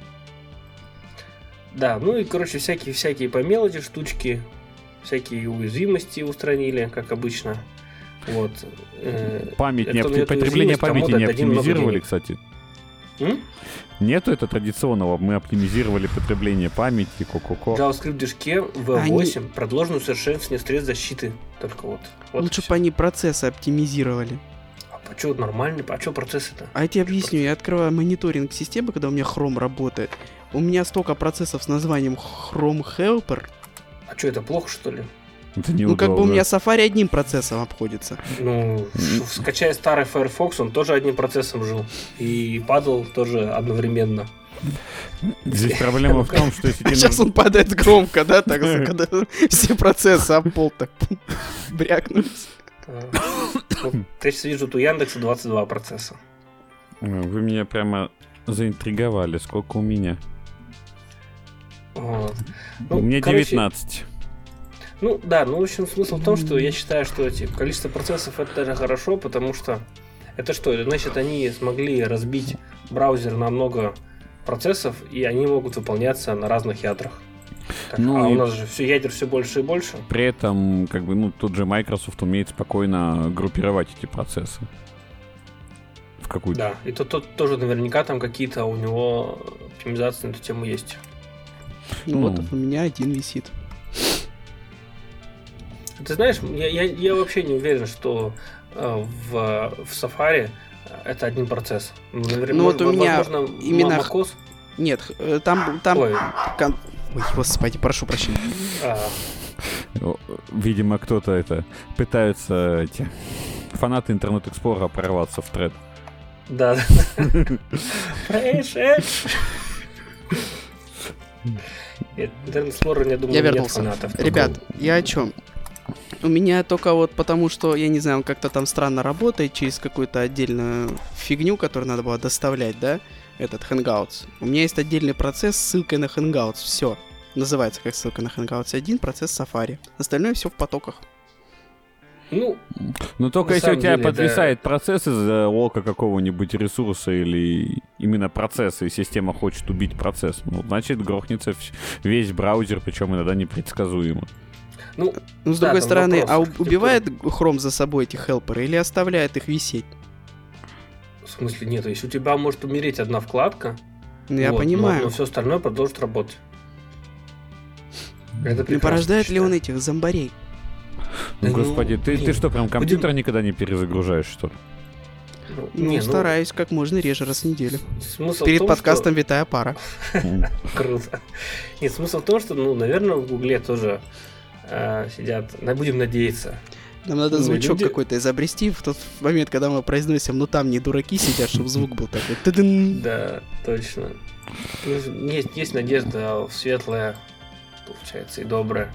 Да, ну и, короче, всякие, всякие по мелочи штучки, всякие уязвимости устранили, как обычно. Вот. э, Память, не, эту- эту потребление уязвимость кому-то памяти не дадим много оптимизировали, денег. кстати. М? Нету это традиционного. Мы оптимизировали потребление памяти, ко-ко-ко. В JavaScript движке ви восемь продолжено усовершенствование средств защиты. Только вот. вот Лучше всё. бы они процессы оптимизировали. А что нормально? А что процессы-то? А я тебе объясню, я открываю мониторинг системы, когда у меня Chrome работает. У меня столько процессов с названием Chrome Helper. А что, это плохо, что ли? Это Ну, неудобно. как бы у меня Safari одним процессом обходится. Ну, скачай старый Firefox, он тоже одним процессом жил. И падал тоже одновременно. Здесь проблема в том, что если тебе Сейчас нужно- он падает громко, да, так, когда все процессы об пол так брякнулись. А, вот я сейчас вижу, тут у Яндекса двадцать два процесса. Вы меня прямо заинтриговали. Сколько у меня? Вот. Ну, у меня короче, девятнадцать. Ну да, ну в общем смысл в том, что я считаю, что эти количество процессов это даже хорошо, потому что это что? Это значит, они смогли разбить браузер на много процессов, и они могут выполняться на разных ядрах. Так, Ну а и- у нас же все ядер все больше и больше. При этом, как бы, ну, тут же Microsoft умеет спокойно группировать эти процессы. В какую-то. Да, и тут, тут тоже наверняка там какие-то у него оптимизации на эту тему есть. Ну Ну. вот у меня один висит. Ты знаешь, я, я, я вообще не уверен, что э, в, в Safari это один процесс. Навер- Ну, вот у меня возможно, именно м- macOS. Нет, э, там... там... Ой, кон- Ой, господи, прошу прощения. а, О, Видимо, кто-то это пытаются эти фанаты Internet Explorer прорваться в тред. да. Фреш, эш. Нет, Internet Explorer, я думаю, Я нет вернулся. фанатов. Ребят, я о чем? У меня только вот потому, что, я не знаю, он как-то там странно работает через какую-то отдельную фигню, которую надо было доставлять, да, этот Hangouts. У меня есть отдельный процесс с ссылкой на Hangouts, все. Называется как ссылка на Hangouts один, процесс Safari. Остальное все в потоках. Ну, Но только На если у самом тебя деле, подвисает процесс из-за лока какого-нибудь ресурса или именно процесса, и система хочет убить процесс, ну, значит, грохнется вс- весь браузер, причем иногда непредсказуемо. ну, Ну, с Да, другой там стороны, вопрос, а у- типа- убивает Chrome за собой эти хелперы или оставляет их висеть? в смысле нет. Если у тебя может умереть одна вкладка, Ну, я вот, но- понимаю. но, все остальное продолжит работать. Это Не прекрасно, порождает я ли он считаю. этих зомбарей? Ну, Да ну, господи, ты, ты блин. что, прям компьютер Будем- никогда не перезагружаешь, что ли? Ну, Ну, не, ну, стараюсь как можно реже, раз в неделю. смысл в Перед том, подкастом витая пара. М. что- Круто. Нет, смысл в том, что, ну, наверное, в Гугле тоже э, сидят. На- Будем надеяться. Нам надо Ну, звучок люди- какой-то изобрести в тот момент, когда мы произносим, ну там не дураки сидят, чтобы звук был такой. Тыдын. Да, точно. Ну, Есть, есть надежда в светлое, получается, и доброе.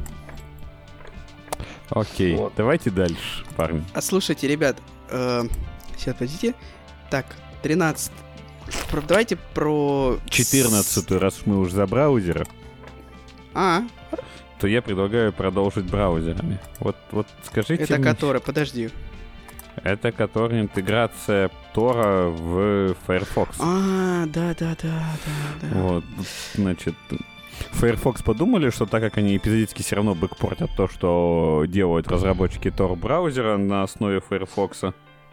Окей, Вот. давайте дальше, парни. А слушайте, ребят, э, сейчас, подождите. Так, тринадцать. Про- Давайте про... четырнадцатую, раз уж мы уже за браузеры, А, то я предлагаю продолжить браузерами. Вот, вот скажите это мне, который, подожди. это который интеграция Тора в Firefox. А, да-да-да, да, да. Вот, значит, Firefox подумали, что так как они эпизодически все равно бэкпортят то, что делают разработчики Tor браузера на основе Firefox,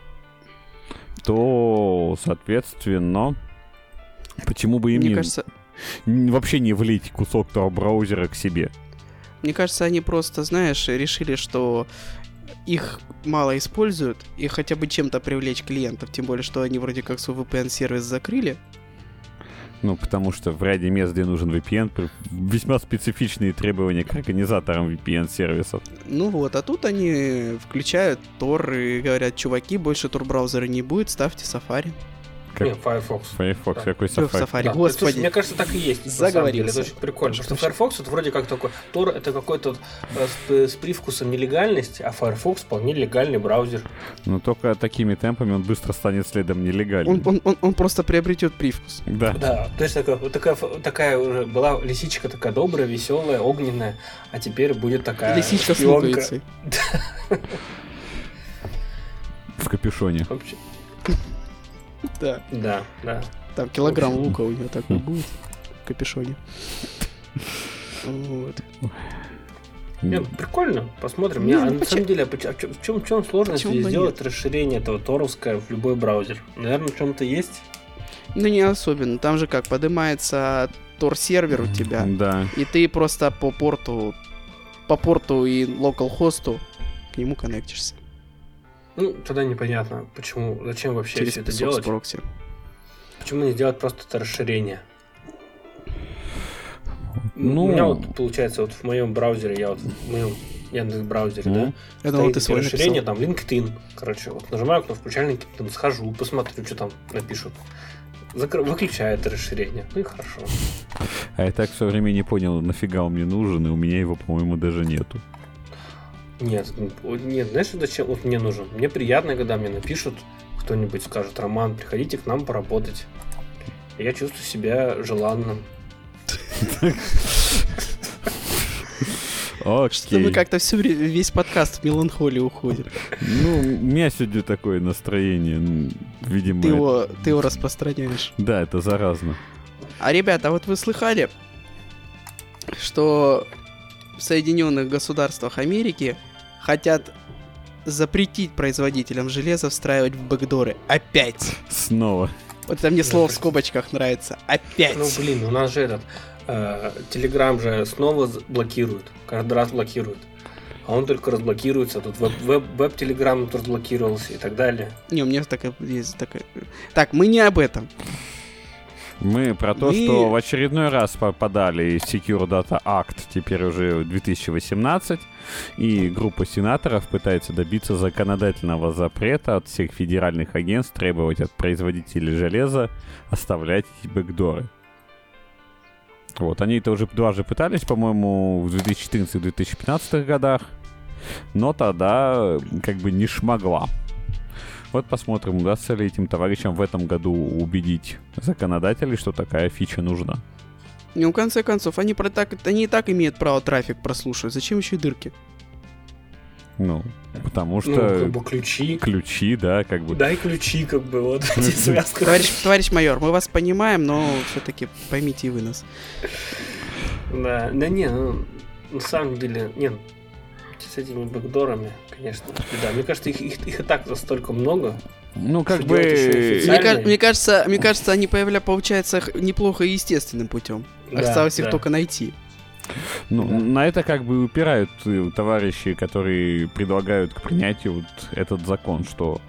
то, соответственно, почему бы им Мне не- кажется, н- вообще не влить кусок Tor браузера к себе? мне кажется, они просто, знаешь, решили, что их мало используют, и хотя бы чем-то привлечь клиентов, тем более, что они вроде как свой ви пи эн-сервис закрыли. Ну, потому что в ряде мест, где нужен ви пи эн, при- весьма специфичные требования к организаторам ви пи эн-сервисов. Ну вот, а тут они включают Tor и говорят, чуваки, больше Tor браузера не будет, ставьте Safari. Как Не, Firefox. Firefox, Да. какой Всё, в Safari. Safari, Да, господи. слушай, мне кажется, так и есть. на самом Заговорился. деле. Это очень прикольно. Прошу Потому что Firefox это вроде как такой Tor это какой-то вот, э, с, с привкусом нелегальности, а Firefox вполне легальный браузер. Но только такими темпами он быстро станет следом нелегальным. Он, он, он, он просто приобретет привкус. Да. Да, то есть такая, вот такая, ф- такая уже была лисичка такая добрая, веселая, огненная, а теперь будет такая Лисичка с шпионка. луковицей. В капюшоне. Вообще. Да. Да, да. Там килограмм В общем. лука у него такой будет в капюшоне. Вот. Нет, прикольно, посмотрим. Не, Не, ну а на почему- самом деле, а поч- а в чем- в чем, в чем сложность Почему бы сделать расширение этого торовское в любой браузер? Наверное, в чем-то есть. Ну, не особенно. Там же как, поднимается Tor-сервер у тебя, Да. и ты просто по порту, по порту и localhost к нему коннектишься. Ну, тогда непонятно, почему, зачем вообще Через все это песок делать. с прокси. Почему не сделать просто это расширение? Ну- У меня вот получается, вот в моем браузере, я вот в моем Яндекс браузере, Мгм. да, Я думал, стоит ты эти свой расширение, написал. там LinkedIn, короче, вот нажимаю кнопку «Включай LinkedIn», схожу, посмотрю, что там напишут. Закр... Выключаю это расширение, ну и хорошо. А я так все время не понял, нафига он мне нужен, и у меня его, по-моему, даже нету. Нет, вот нет, знаешь, зачем вот мне нужен? Мне приятно, когда мне напишут, кто-нибудь скажет: Роман, приходите к нам поработать. И я чувствую себя желанным. Что мы Окей. как-то все время, весь подкаст в меланхолию уходим. Ну, у меня сегодня такое настроение, м, видимо... Ты это- его, ты его распространяешь. Да, это заразно. А, ребята, вот вы слыхали, что в Соединенных Государствах Америки хотят запретить производителям железа встраивать в бэкдоры? Опять! Снова. Вот это мне Да, слово в прости. скобочках нравится. Опять! Ну, блин, у нас же этот Телеграм же снова з- блокирует. Каждый раз блокирует. А он только разблокируется. Тут веб- веб- веб-телеграм тут разблокировался и так далее. Не, у меня такая есть такая... Так, мы не об этом. Мы про то, Мы- что в очередной раз подали Secure Data Act, теперь уже две тысячи восемнадцать, и группа сенаторов пытается добиться законодательного запрета от всех федеральных агентств требовать от производителей железа оставлять эти бэкдоры. Вот, они это уже дважды пытались, по-моему, в две тысячи четырнадцатом - две тысячи пятнадцатом годах, но тогда как бы не шмогла. Вот посмотрим, удастся ли этим товарищам в этом году убедить законодателей, что такая фича нужна. Ну, в конце концов, они, про так, они и так имеют право трафик прослушивать. Зачем еще и дырки? Ну, потому что Ну, как бы ключи. ключи, да, как бы... Дай ключи, как бы, вот эти связки. Товарищ, товарищ майор, мы вас понимаем, но все-таки поймите и вы нас. Да, да не, ну, на самом деле, нет, с этими бэкдорами, конечно, да, мне кажется, их, их, их и так столько много. Ну, как Что бы... делать еще Мне, официально? ка- мне кажется, мне кажется, они появля, получается, х- неплохо и естественным путем. Да, Осталось их да. только найти. Ну, Да. на это как бы упирают э, товарищи, которые предлагают к принятию вот этот закон, что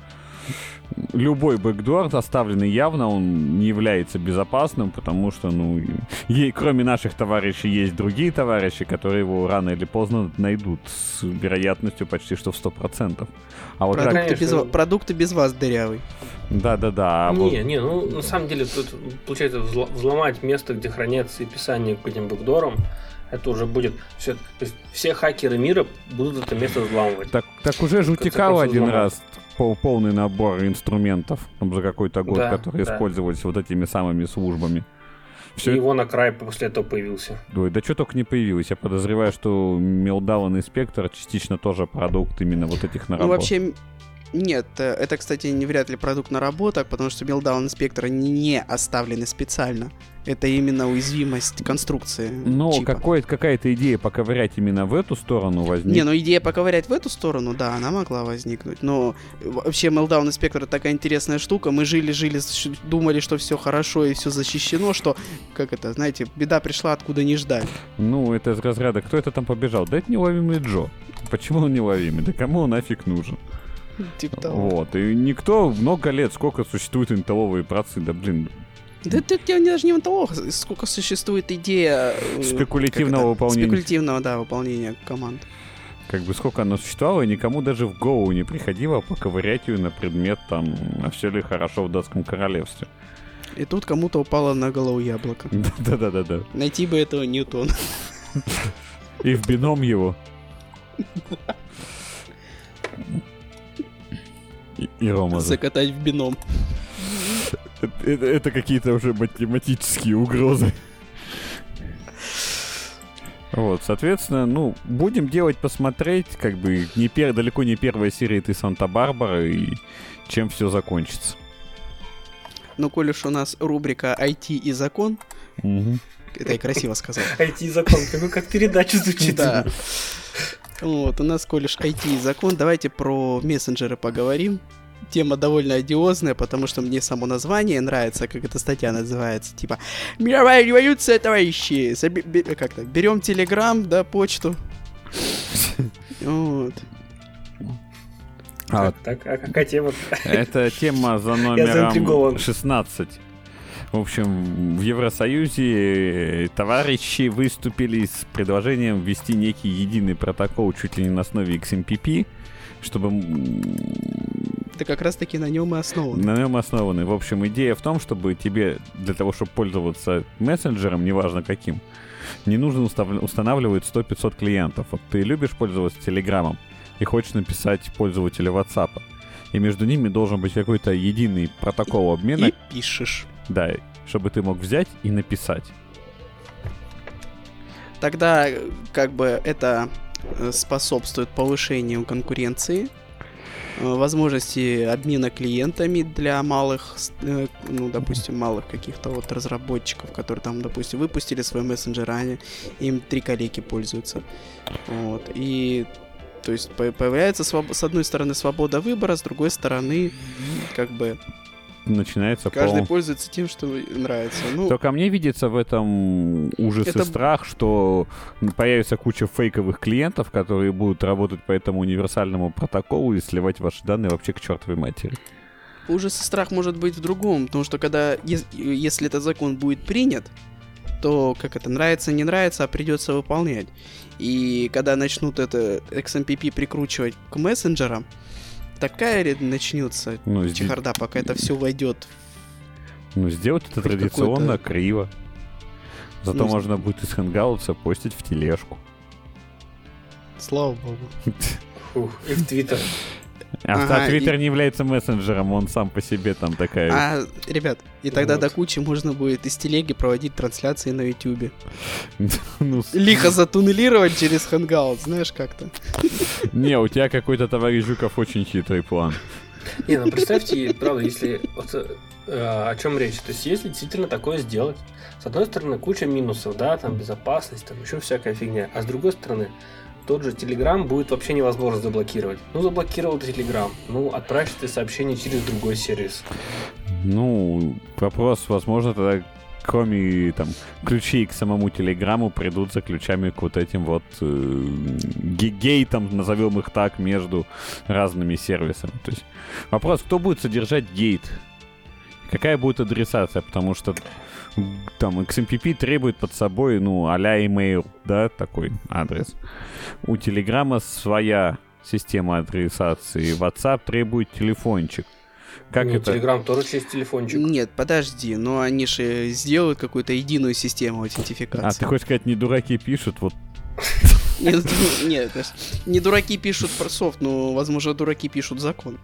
любой бэкдор, оставленный явно, он не является безопасным, потому что, ну, ей, кроме наших товарищей, есть другие товарищи, которые его рано или поздно найдут с вероятностью почти что в сто процентов. А вот Продукты, как... конечно. без, ва- продукты без вас дырявый. Да-да-да. а вот- Не, не, ну, на самом деле, тут, получается, взло- взломать место, где хранятся описания к этим бэкдорам, это уже будет все, то есть все хакеры мира будут это место взламывать. Так, так уже же В конце утекал концов, один взломать. раз пол- полный набор инструментов там, за какой-то год, Да, которые да. использовались вот этими самыми службами. И Все его на край после этого появился. Ой, да что только не появилось. Я подозреваю, что Meltdown Inspector частично тоже продукт именно вот этих Ну, наработок. вообще, м- нет, э, это, кстати, не вряд ли продукт наработок, потому что Meltdown Inspector не оставлены специально. Это именно уязвимость конструкции Но чипа. какой- какая-то идея поковырять именно в эту сторону возникла. Не, ну идея поковырять в эту сторону, да, она могла возникнуть. Но вообще Meltdown Inspector такая интересная штука. Мы жили-жили, ш- думали, что все хорошо и все защищено, что, как это, знаете, беда пришла, откуда не ждали. Ну, это из разряда, кто это там побежал? Да это неуловимый Джо. Почему он неуловимый? Да кому он нафиг нужен? Типа того. Вот. И никто много лет, сколько существуют интелловые процы, да блин, Да тут я даже не того, сколько существует идея... э, спекулятивного как это? выполнения. Спекулятивного, да, выполнения команд. Как бы сколько оно существовало, и никому даже в голову не приходило поковырять ее на предмет, там, а все ли хорошо в датском королевстве. И тут кому-то упало на голову яблоко. Да-да-да-да. Найти бы этого Ньютона. И в бином его. И, и Рома. за- Закатать в бином. Это, это- это какие-то уже математические угрозы. Вот, соответственно, ну, будем делать, посмотреть, как бы не пер... далеко не первая серия «Ты Санта-Барбара», и чем все закончится. Ну, коль уж у нас рубрика «ай ти и закон», угу. Это я красиво сказал. ай ти и закон, такой как передача звучит. Да. Вот, у нас, коль уж ай ти и закон, давайте про мессенджеры поговорим. Тема довольно одиозная, потому что мне само название нравится, как эта статья называется, типа «Мировая революция, товарищи!» Заби- как-то берем Телеграм, да, почту. Вот. А, так, а какая тема? Это тема за номером шестнадцать. В общем, в Евросоюзе товарищи выступили с предложением ввести некий единый протокол чуть ли не на основе икс эм пи пи, чтобы... Да как раз-таки на нем и основаны. На нем основаны. В общем, идея в том, чтобы тебе для того, чтобы пользоваться мессенджером, неважно каким, не нужно устав... устанавливать сто-пятьсот клиентов. Вот ты любишь пользоваться Телеграмом и хочешь написать пользователю WhatsApp, и между ними должен быть какой-то единый протокол обмена. И пишешь. Да, чтобы ты мог взять и написать. Тогда, как бы, это способствует повышению конкуренции, возможности обмена клиентами для малых, ну, допустим, малых каких-то вот разработчиков, которые там, допустим, выпустили свой мессенджер, а им три коллеги пользуются. Вот. И, то есть, появляется, с одной стороны, свобода выбора, с другой стороны, как бы... Начинается Каждый пол... пользуется тем, что нравится. Ну, Только мне видится в этом ужас это... и страх, что появится куча фейковых клиентов, которые будут работать по этому универсальному протоколу и сливать ваши данные вообще к чертовой матери. Ужас и страх может быть в другом, потому что когда, если этот закон будет принят, то, как это, нравится, не нравится, а придется выполнять. И когда начнут это икс эм пи пи прикручивать к мессенджерам, такая начнется ну, чехарда, здесь... пока это все войдет. Ну, сделать это традиционно какой-то... криво. Зато ну, можно будет из Hangouts постить в тележку. Слава богу. Фух, и в Твиттер. А ага, Твиттер и... не является мессенджером, он сам по себе там такая... А, ребят, и тогда вот. До кучи можно будет из телеги проводить трансляции на Ютубе. ну, Лихо затуннелировать через Hangout, знаешь, как-то. Не, у тебя какой-то товарищ Жуков очень хитрый план. Не, ну представьте, правда, если... Вот, э, о чем речь? То есть, если действительно такое сделать, с одной стороны, куча минусов, да, там безопасность, там еще всякая фигня, а с другой стороны... Тот же Telegram будет вообще невозможно заблокировать. Ну, заблокировал ты Telegram. Ну, отправь ты сообщение через другой сервис. Ну, вопрос, возможно, тогда кроме там ключей к самому Телеграму придут за ключами к вот этим вот э, гейтам, назовем их так, между разными сервисами. То есть вопрос, кто будет содержать гейт? Какая будет адресация? Потому что там икс эм пи пи требует под собой, ну, а-ля email, да, такой адрес. У Телеграма своя система адресации. WhatsApp требует телефончик. Как ну, это? Telegram тоже через телефончик. Нет, подожди, но они же сделают какую-то единую систему аутентификации. А, ты хочешь сказать, не дураки пишут, вот... Нет, нет, не дураки пишут про софт, но, возможно, дураки пишут закон.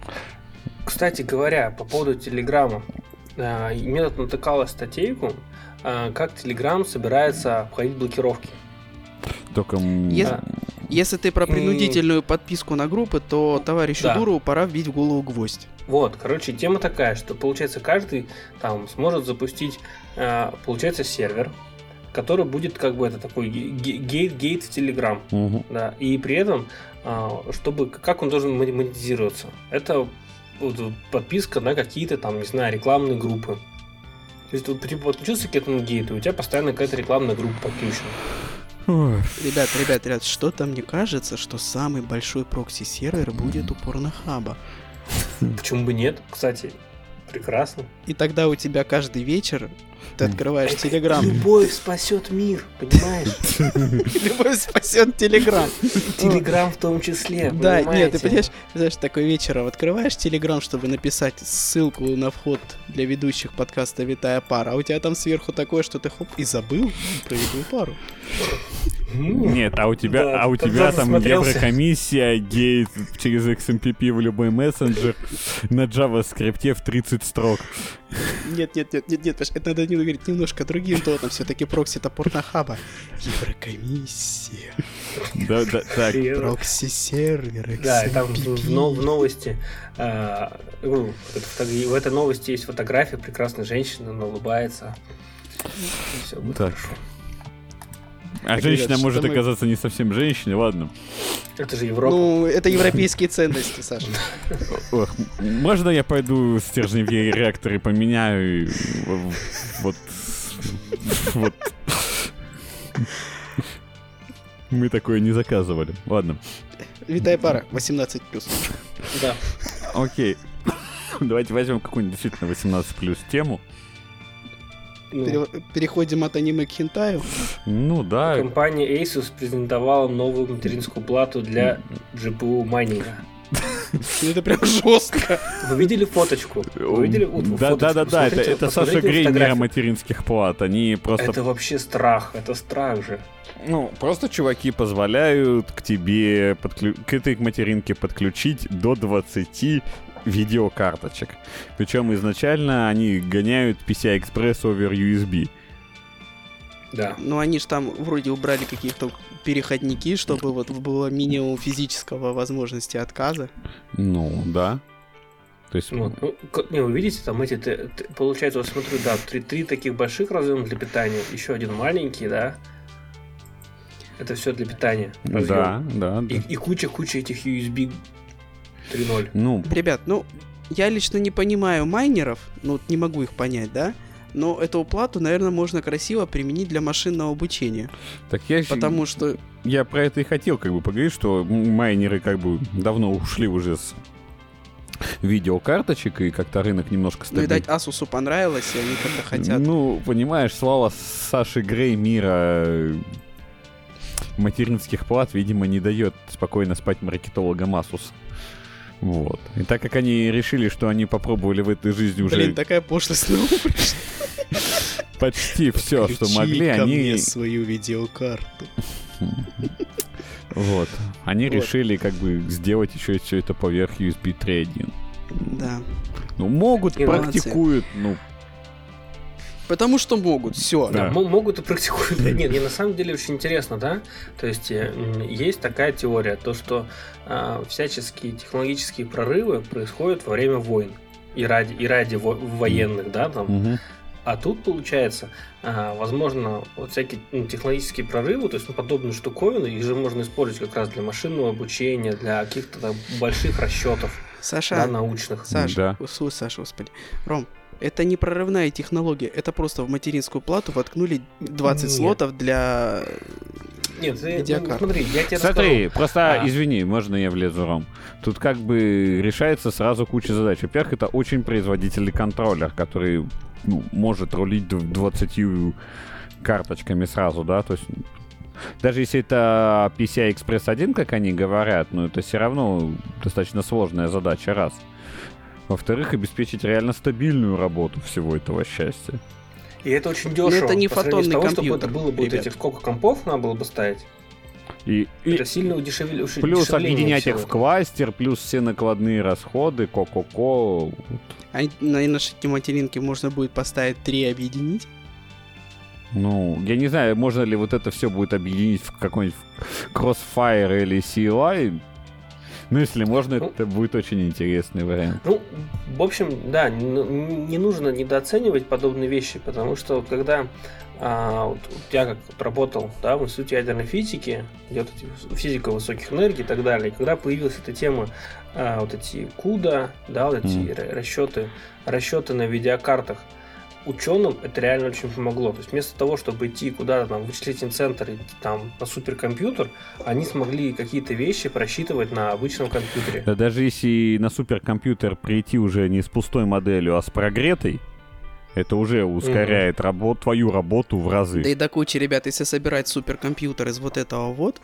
Кстати говоря, по поводу Телеграма. Мне тут натыкалась статейку, как Telegram собирается обходить блокировки. Только... Если, да. если ты про принудительную подписку на группы, то товарищу да. Дурову пора вбить в голову гвоздь. Вот, короче, тема такая, что, получается, каждый там сможет запустить, получается, сервер, который будет как бы это такой гейт в Telegram. Угу. Да, и при этом, чтобы, как он должен монетизироваться? Это подписка на какие-то там, не знаю, рекламные группы. То есть вот, типа, подключился к этому гейту, у тебя постоянно какая-то рекламная группа подключена. Ребят, ребят, ребят, что-то мне кажется, что самый большой прокси-сервер будет у Порнохаба. Почему бы нет? Кстати, прекрасно. И тогда у тебя каждый вечер ты открываешь Телеграм. Любовь спасет мир, понимаешь? Любовь спасет Телеграм. Телеграм в том числе, да, нет, ты понимаешь, знаешь, такой вечером открываешь Телеграм, чтобы написать ссылку на вход для ведущих подкаста «Витая пара», а у тебя там сверху такое, что ты хоп, и забыл про витую пару. Нет, а у тебя, Да, а у там тебя кто-то там смотрелся. Еврокомиссия, гейт через икс эм пи пи в любой мессенджер на JavaScript в тридцать строк. Нет, нет, нет, нет, нет, понимаешь, это надо не говорить немножко другим тоном. Все-таки прокси это порнохаба. Еврокомиссия. Да, да, так. Прокси-сервер. Да, и там в, икс эм пи пи. в но- в новости, а, ну, это фото- в этой новости есть фотография прекрасной женщины, она улыбается. И всё будет Так. хорошо. А Так, женщина ребят, может что мы- оказаться не совсем женщиной, ладно. Это же Европа. Ну, это европейские ценности, Саша. Ох, м- можно я пойду стержневые реакторы поменяю? и в- Вот. Вот. Мы такое не заказывали. Ладно. Витая пара, восемнадцать плюс. Да. Окей. Давайте возьмем какую-нибудь действительно восемнадцать плюс тему. Ну, Пере- Переходим от аниме к хентаю. Ну да. компания Asus презентовала новую материнскую плату для джи пи ю майнинга. Ну, это прям жестко. Вы видели фоточку? Вы видели вот Да, фоточку? да, да, да, это, Посмотрите- это Саша посмотрите Грей мира фотографию. материнских плат. Они просто, Это вообще страх, это страх же. ну, просто чуваки позволяют к тебе, подклю... к этой материнке подключить до двадцати видеокарточек. Причем изначально они гоняют пи си ай-Express over ю эс би. Да. Ну, они же там вроде убрали каких-то переходники, чтобы вот было минимум физического возможности отказа. Ну, да. То есть, Вот. Ну, к- не, вы видите, там эти, т- т- получается, вот смотрю, да, три, три таких больших разъема для питания, еще один маленький, да. Это все для питания. разъем. да, да, да. И, и куча-куча этих ю эс би три ноль. Ну, Ребят, ну, я лично не понимаю майнеров, ну, вот не могу их понять, да? Но эту плату, наверное, можно красиво применить для машинного обучения. так я, щ- Потому что, я про это и хотел как бы поговорить, что м- майнеры как бы давно ушли уже с видеокарточек, и как-то рынок немножко ну, стабильный. видать, Asus понравилось, и они как-то хотят. Ну, понимаешь, слава Саши Грей мира э, материнских плат, видимо, не дает спокойно спать маркетологам Asus. Вот. И так как они решили, что они попробовали в этой жизни уже Блин, такая пошлость снова пришла. почти все, что Подключи могли, ко они... мне свою видеокарту. Вот. Они Вот. решили как бы сделать еще все это поверх ю эс би три точка один. Да. Ну, могут, Инновации. практикуют, ну, Потому что могут, все. Да. М- могут и практикуют. Да, Нет, не, на самом деле очень интересно, да? То есть э, м, есть такая теория, то что а, всяческие технологические прорывы происходят во время войн и ради, и ради во- военных, да, там. мгм. А тут получается, а, возможно, вот всякие ну, технологические прорывы, то есть ну, подобные штуковины, их же можно использовать как раз для машинного обучения, для каких-то там больших расчетов, да, Саша, научных. Саша, Да. Ой, Саша, господи. Ром, это не прорывная технология, это просто в материнскую плату воткнули двадцать Нет. слотов для... Нет, ты, ну, Видеокарта. смотри, я тебе Смотри, расскажу. просто А. извини, можно я влезу, Ром? Тут как бы решается сразу куча задач. Во-первых, это очень производительный контроллер, который ну, может рулить дв- двадцатью карточками сразу, да, то есть даже если это пи си ай-Express один, как они говорят, но это все равно достаточно сложная задача, раз. Во-вторых, обеспечить реально стабильную работу всего этого счастья. И это очень дешево. это не по сравнению с фотонный того, чтобы компьютер, это было бы вот ребят. этих сколько компов надо было бы ставить. И, и Это сильно удешевили. уж- плюс удешевление объединять всего их в этого. кластер, плюс все накладные расходы, ко-ко-ко. А на нашей материнке можно будет поставить три и объединить? Ну, я не знаю, можно ли вот это все будет объединить в какой-нибудь Crossfire или си эл ай. Ну, если можно, Ну. это будет очень интересный вариант. Ну, в общем, да, н- не нужно недооценивать подобные вещи, потому что вот когда а, вот я как вот работал да, в институте ядерной физики, где вот эти физика высоких энергий и так далее, и когда появилась эта тема, а, вот эти куда, да, вот эти Мгм. ра- расчеты, расчеты на видеокартах, ученым это реально очень помогло. То есть вместо того, чтобы идти куда-то там в вычислительный центр, и там на суперкомпьютер, они смогли какие-то вещи просчитывать на обычном компьютере. Да даже если на суперкомпьютер прийти уже не с пустой моделью, а с прогретой, это уже ускоряет работу, твою работу в разы. Да и до кучи, ребят, если собирать суперкомпьютер из вот этого вот,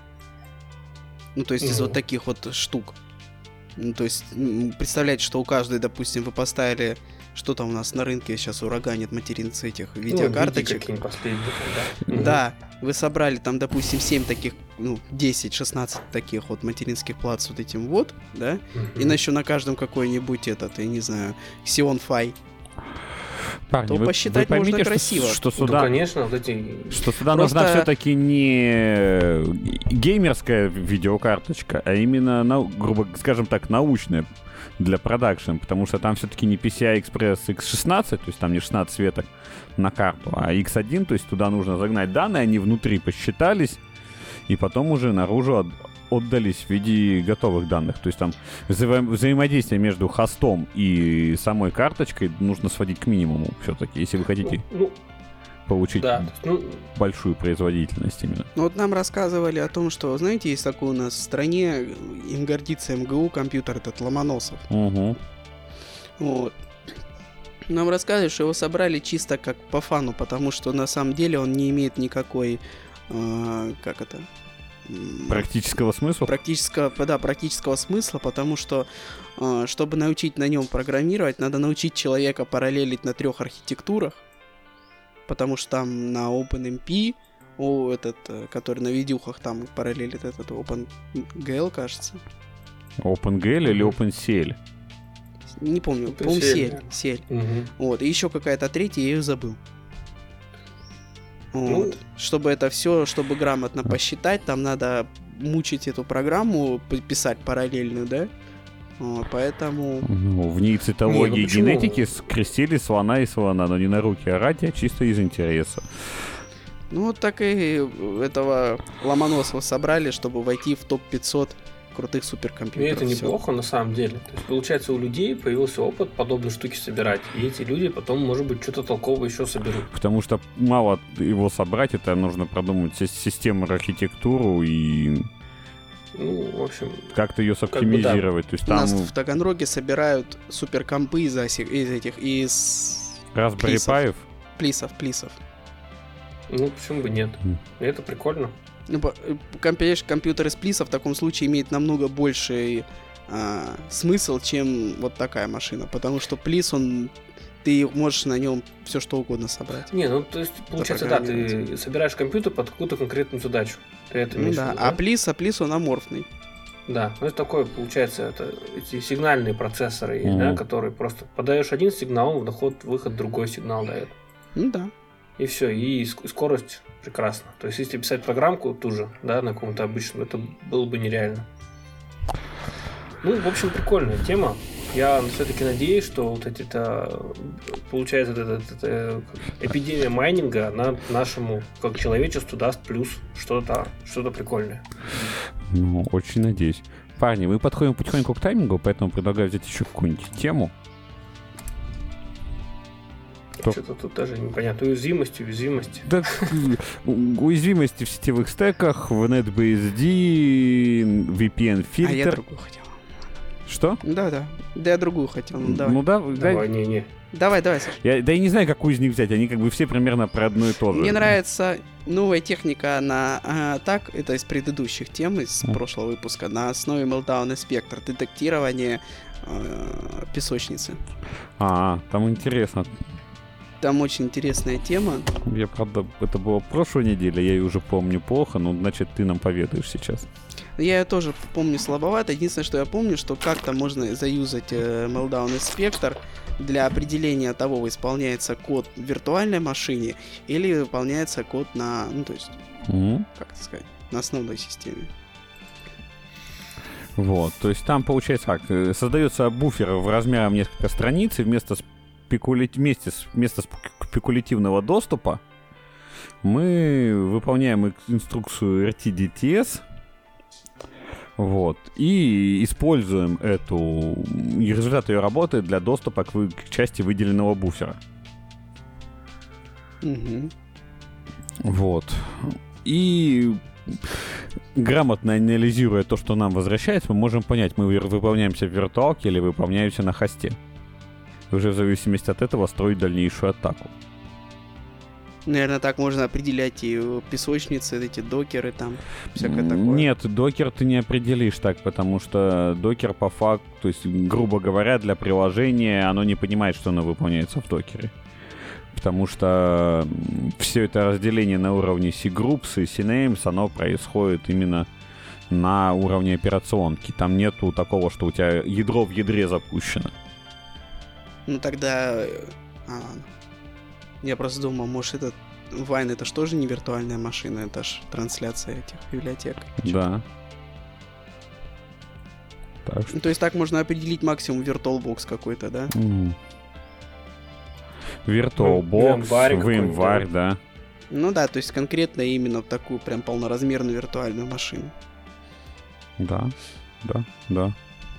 ну, то есть из Ну. вот таких вот штук, ну, то есть м, представляете, что у каждой, допустим, вы поставили что там у нас на рынке сейчас ураганит материнцы этих видеокарточек. Ну, да. Да, вы собрали там, допустим, семь таких, ну, десять-шестнадцать таких вот материнских плат с вот этим вот, да, Угу. и еще на каждом какой-нибудь этот, я не знаю, Xeon Phi. Парни, То вы, посчитать вы поймите, можно что, красиво. что Ну, сюда, конечно, вот эти... что сюда Просто- нужна все-таки не геймерская видеокарточка, а именно, нау- грубо скажем так, научная для продакшн, потому что там все-таки не пи си ай Express икс шестнадцать, то есть там не шестнадцать веток на карту, а икс один, то есть туда нужно загнать данные, они внутри посчитались, и потом уже наружу от- отдались в виде готовых данных. То есть там взаи- взаимодействие между хостом и самой карточкой нужно сводить к минимуму все-таки, если вы хотите Ну, получить да, то есть, ну, большую производительность именно. Ну вот нам рассказывали о том, что, знаете, есть такой у нас в стране, им гордится эм гэ у компьютер этот Ломоносов. Угу. Вот. Нам рассказывали, что его собрали чисто как по фану, потому что на самом деле он не имеет никакой, э, как это, м, Практического смысла? практического, да, практического смысла, потому что, э, чтобы научить на нем программировать, надо научить человека параллелить на трех архитектурах, потому что там на OpenMP, о, этот, э, который на видюхах там параллелит этот OpenGL, кажется. OpenGL или OpenCL? Не помню, OpenCL, по-моему, сель, да. сель. мгм. Вот, и еще какая-то третья, я ее забыл. Ну, Вот. Чтобы это все, чтобы грамотно посчитать, там надо мучить эту программу, п- писать параллельную, да? Вот, поэтому... Ну, в ней цитологии Не, ну и почему? генетики скрестили слона и слона, но не на руки орать, а чисто из интереса. Ну, вот так и этого Ломоносова собрали, чтобы войти в топ пятьсот крутых И суперкомпьютеров. это Всё. неплохо на самом деле. То есть, получается, у людей появился опыт подобные штуки собирать. И эти люди потом, может быть, что-то толковое еще соберут. Потому что мало его собрать, это нужно продумать си- систему, архитектуру и Ну, в общем, как-то ее бы да. соптимизировать. То есть У там нас в Таганроге собирают суперкомпы из, оси- из этих, из Raspberry плисов. Pi. плисов, плисов. ну почему бы нет? Мгм. И это прикольно. Ну, по- э, ком- конечно, компьютер из плиса в таком случае имеет намного больший а, смысл, чем вот такая машина. Потому что плис, он ты можешь на нем все что угодно собрать. Не, ну то есть, получается, да, ты Запрограммировать. собираешь компьютер под какую-то конкретную задачу. Ты это Ну имеешь в да. виду, А плис, а плис он аморфный. Да, ну это такое, получается, это эти сигнальные процессоры, есть, Мгм. да, которые просто подаешь один сигнал, в доход, выход другой сигнал дает. Ну да. И все, и ск- скорость прекрасна. То есть, если писать программку ту же, да, на каком-то обычном, это было бы нереально. Ну, в общем, прикольная тема. Я все-таки надеюсь, что вот эти то получается, эта, эта- эта эпидемия майнинга, она нашему, как человечеству, даст плюс что-то, что-то прикольное. Ну, очень надеюсь. Парни, мы подходим потихоньку к таймингу, поэтому предлагаю взять еще какую-нибудь тему. Что? Что-то тут даже непонятно. Уязвимость, уязвимость. Да, у- уязвимости в сетевых стеках, в NetBSD, ви пи А я эн-фильтр. другую хотел. Что? Да, да. Да, я другую хотел. Ну, давай. Ну да, да, Давай, не-не. Давай, давай, Саш. я, да я не знаю, какую из них взять, они как бы все примерно про одно и то же. Мне нравится новая техника на а, так, это из предыдущих тем, из Мгм. прошлого выпуска, на основе Meltdown и Spectre, детектирование э, песочницы. А, там интересно. Там очень интересная тема. Я, правда, это было в прошлой неделе, я ее уже помню плохо, но значит ты нам поведаешь сейчас. Я ее тоже помню слабовато. Единственное, что я помню, что как-то можно заюзать э, Meltdown и Spectre для определения того, выполняется код в виртуальной машине или выполняется код на, ну то есть, Мгм. как это сказать, на основной системе. Вот, то есть там получается как, э, создается буфер в размером несколько страниц, и вместо, спекуля... вместе с... вместо спекулятивного доступа мы выполняем ик- инструкцию эр ти ди ти эс, вот, и используем эту, и результат ее работы для доступа к, вы- к части выделенного буфера. Мгм. Вот. И грамотно анализируя то, что нам возвращается, мы можем понять, мы выр- выполняемся в виртуалке или выполняемся на хосте. И уже в зависимости от этого строить дальнейшую атаку. Наверное, так можно определять и песочницы, эти докеры там, всякое такое. Нет, докер ты не определишь так, потому что докер по факту, то есть, грубо говоря, для приложения оно не понимает, что оно выполняется в докере. Потому что все это разделение на уровне cgroups и cnames, оно происходит именно на уровне операционки. Там нету такого, что у тебя ядро в ядре запущено. Ну тогда... А, я просто думал, может, этот Wine это же тоже не виртуальная машина, это же трансляция этих библиотек. Да. Так что... Ну, то есть так можно определить максимум VirtualBox какой-то, да? Mm. VirtualBox, VMware, да. Ну да, то есть конкретно именно в такую прям полноразмерную виртуальную машину. Да, да, да.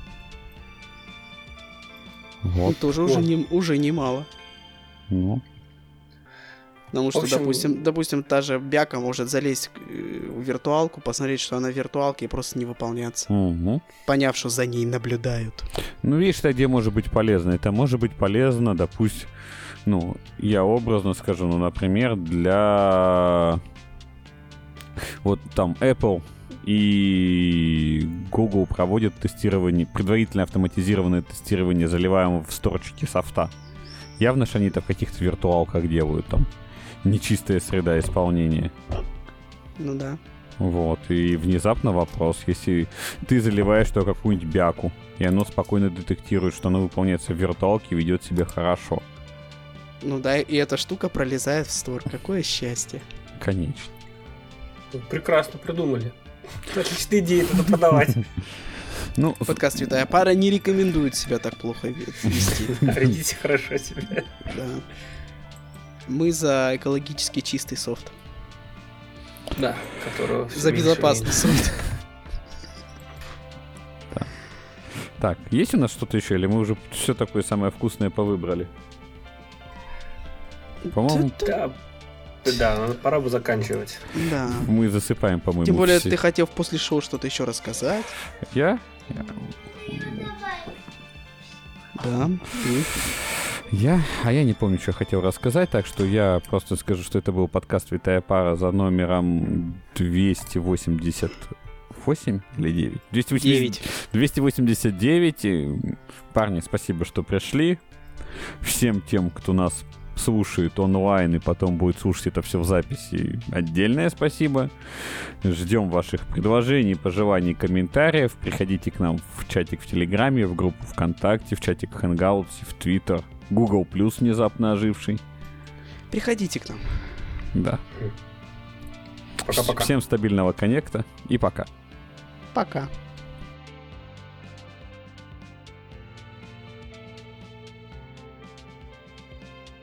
Вот. Ну, тоже уже, не, уже немало. Ну. Потому что, общем... допустим, допустим, та же бяка может залезть в виртуалку, посмотреть, что она в виртуалке, и просто не выполняться. Угу. Поняв, что за ней наблюдают. Ну, видишь, это где может быть полезно? Это может быть полезно, допустим, ну, я образно скажу, ну, например, для вот там Apple и Google проводят тестирование, предварительное автоматизированное тестирование заливаемого в сторчики софта. Явно же они-то в каких-то виртуалках делают там. Нечистая среда исполнения. Ну да. Вот, и внезапно вопрос, если ты заливаешь туда какую-нибудь бяку, и оно спокойно детектирует, что оно выполняется в виртуалке и ведет себя хорошо. Ну да, и эта штука пролезает в стор. Какое счастье. Конечно. Прекрасно придумали. Отличная идея это продавать. Ну, подкаст «Святая пара» не рекомендует себя так плохо вести. Ведите хорошо себя. Да. Мы за экологически чистый софт. Да, которого... За безопасный софт. Да. Так, есть у нас что-то еще, или мы уже все такое самое вкусное повыбрали? По-моему... Да, да, пора бы заканчивать. Да. Мы засыпаем, по-моему, Тем более, все. ты хотел после шоу что-то еще рассказать. Я? Да. Я? А я не помню, что я хотел рассказать, так что я просто скажу, что это был подкаст «Святая пара» за номером двести восемьдесят восемь или девять? двести восемьдесят девять. двести восемьдесят девять. Парни, спасибо, что пришли. Всем тем, кто нас слушает онлайн и потом будет слушать это все в записи, отдельное спасибо. Ждем ваших предложений, пожеланий, комментариев. Приходите к нам в чатик в Телеграме, в группу ВКонтакте, в чатик в Hangouts, в Твиттер, Google Плюс внезапно оживший. Приходите к нам. Да. Пока-пока. Всем стабильного коннекта и пока. Пока.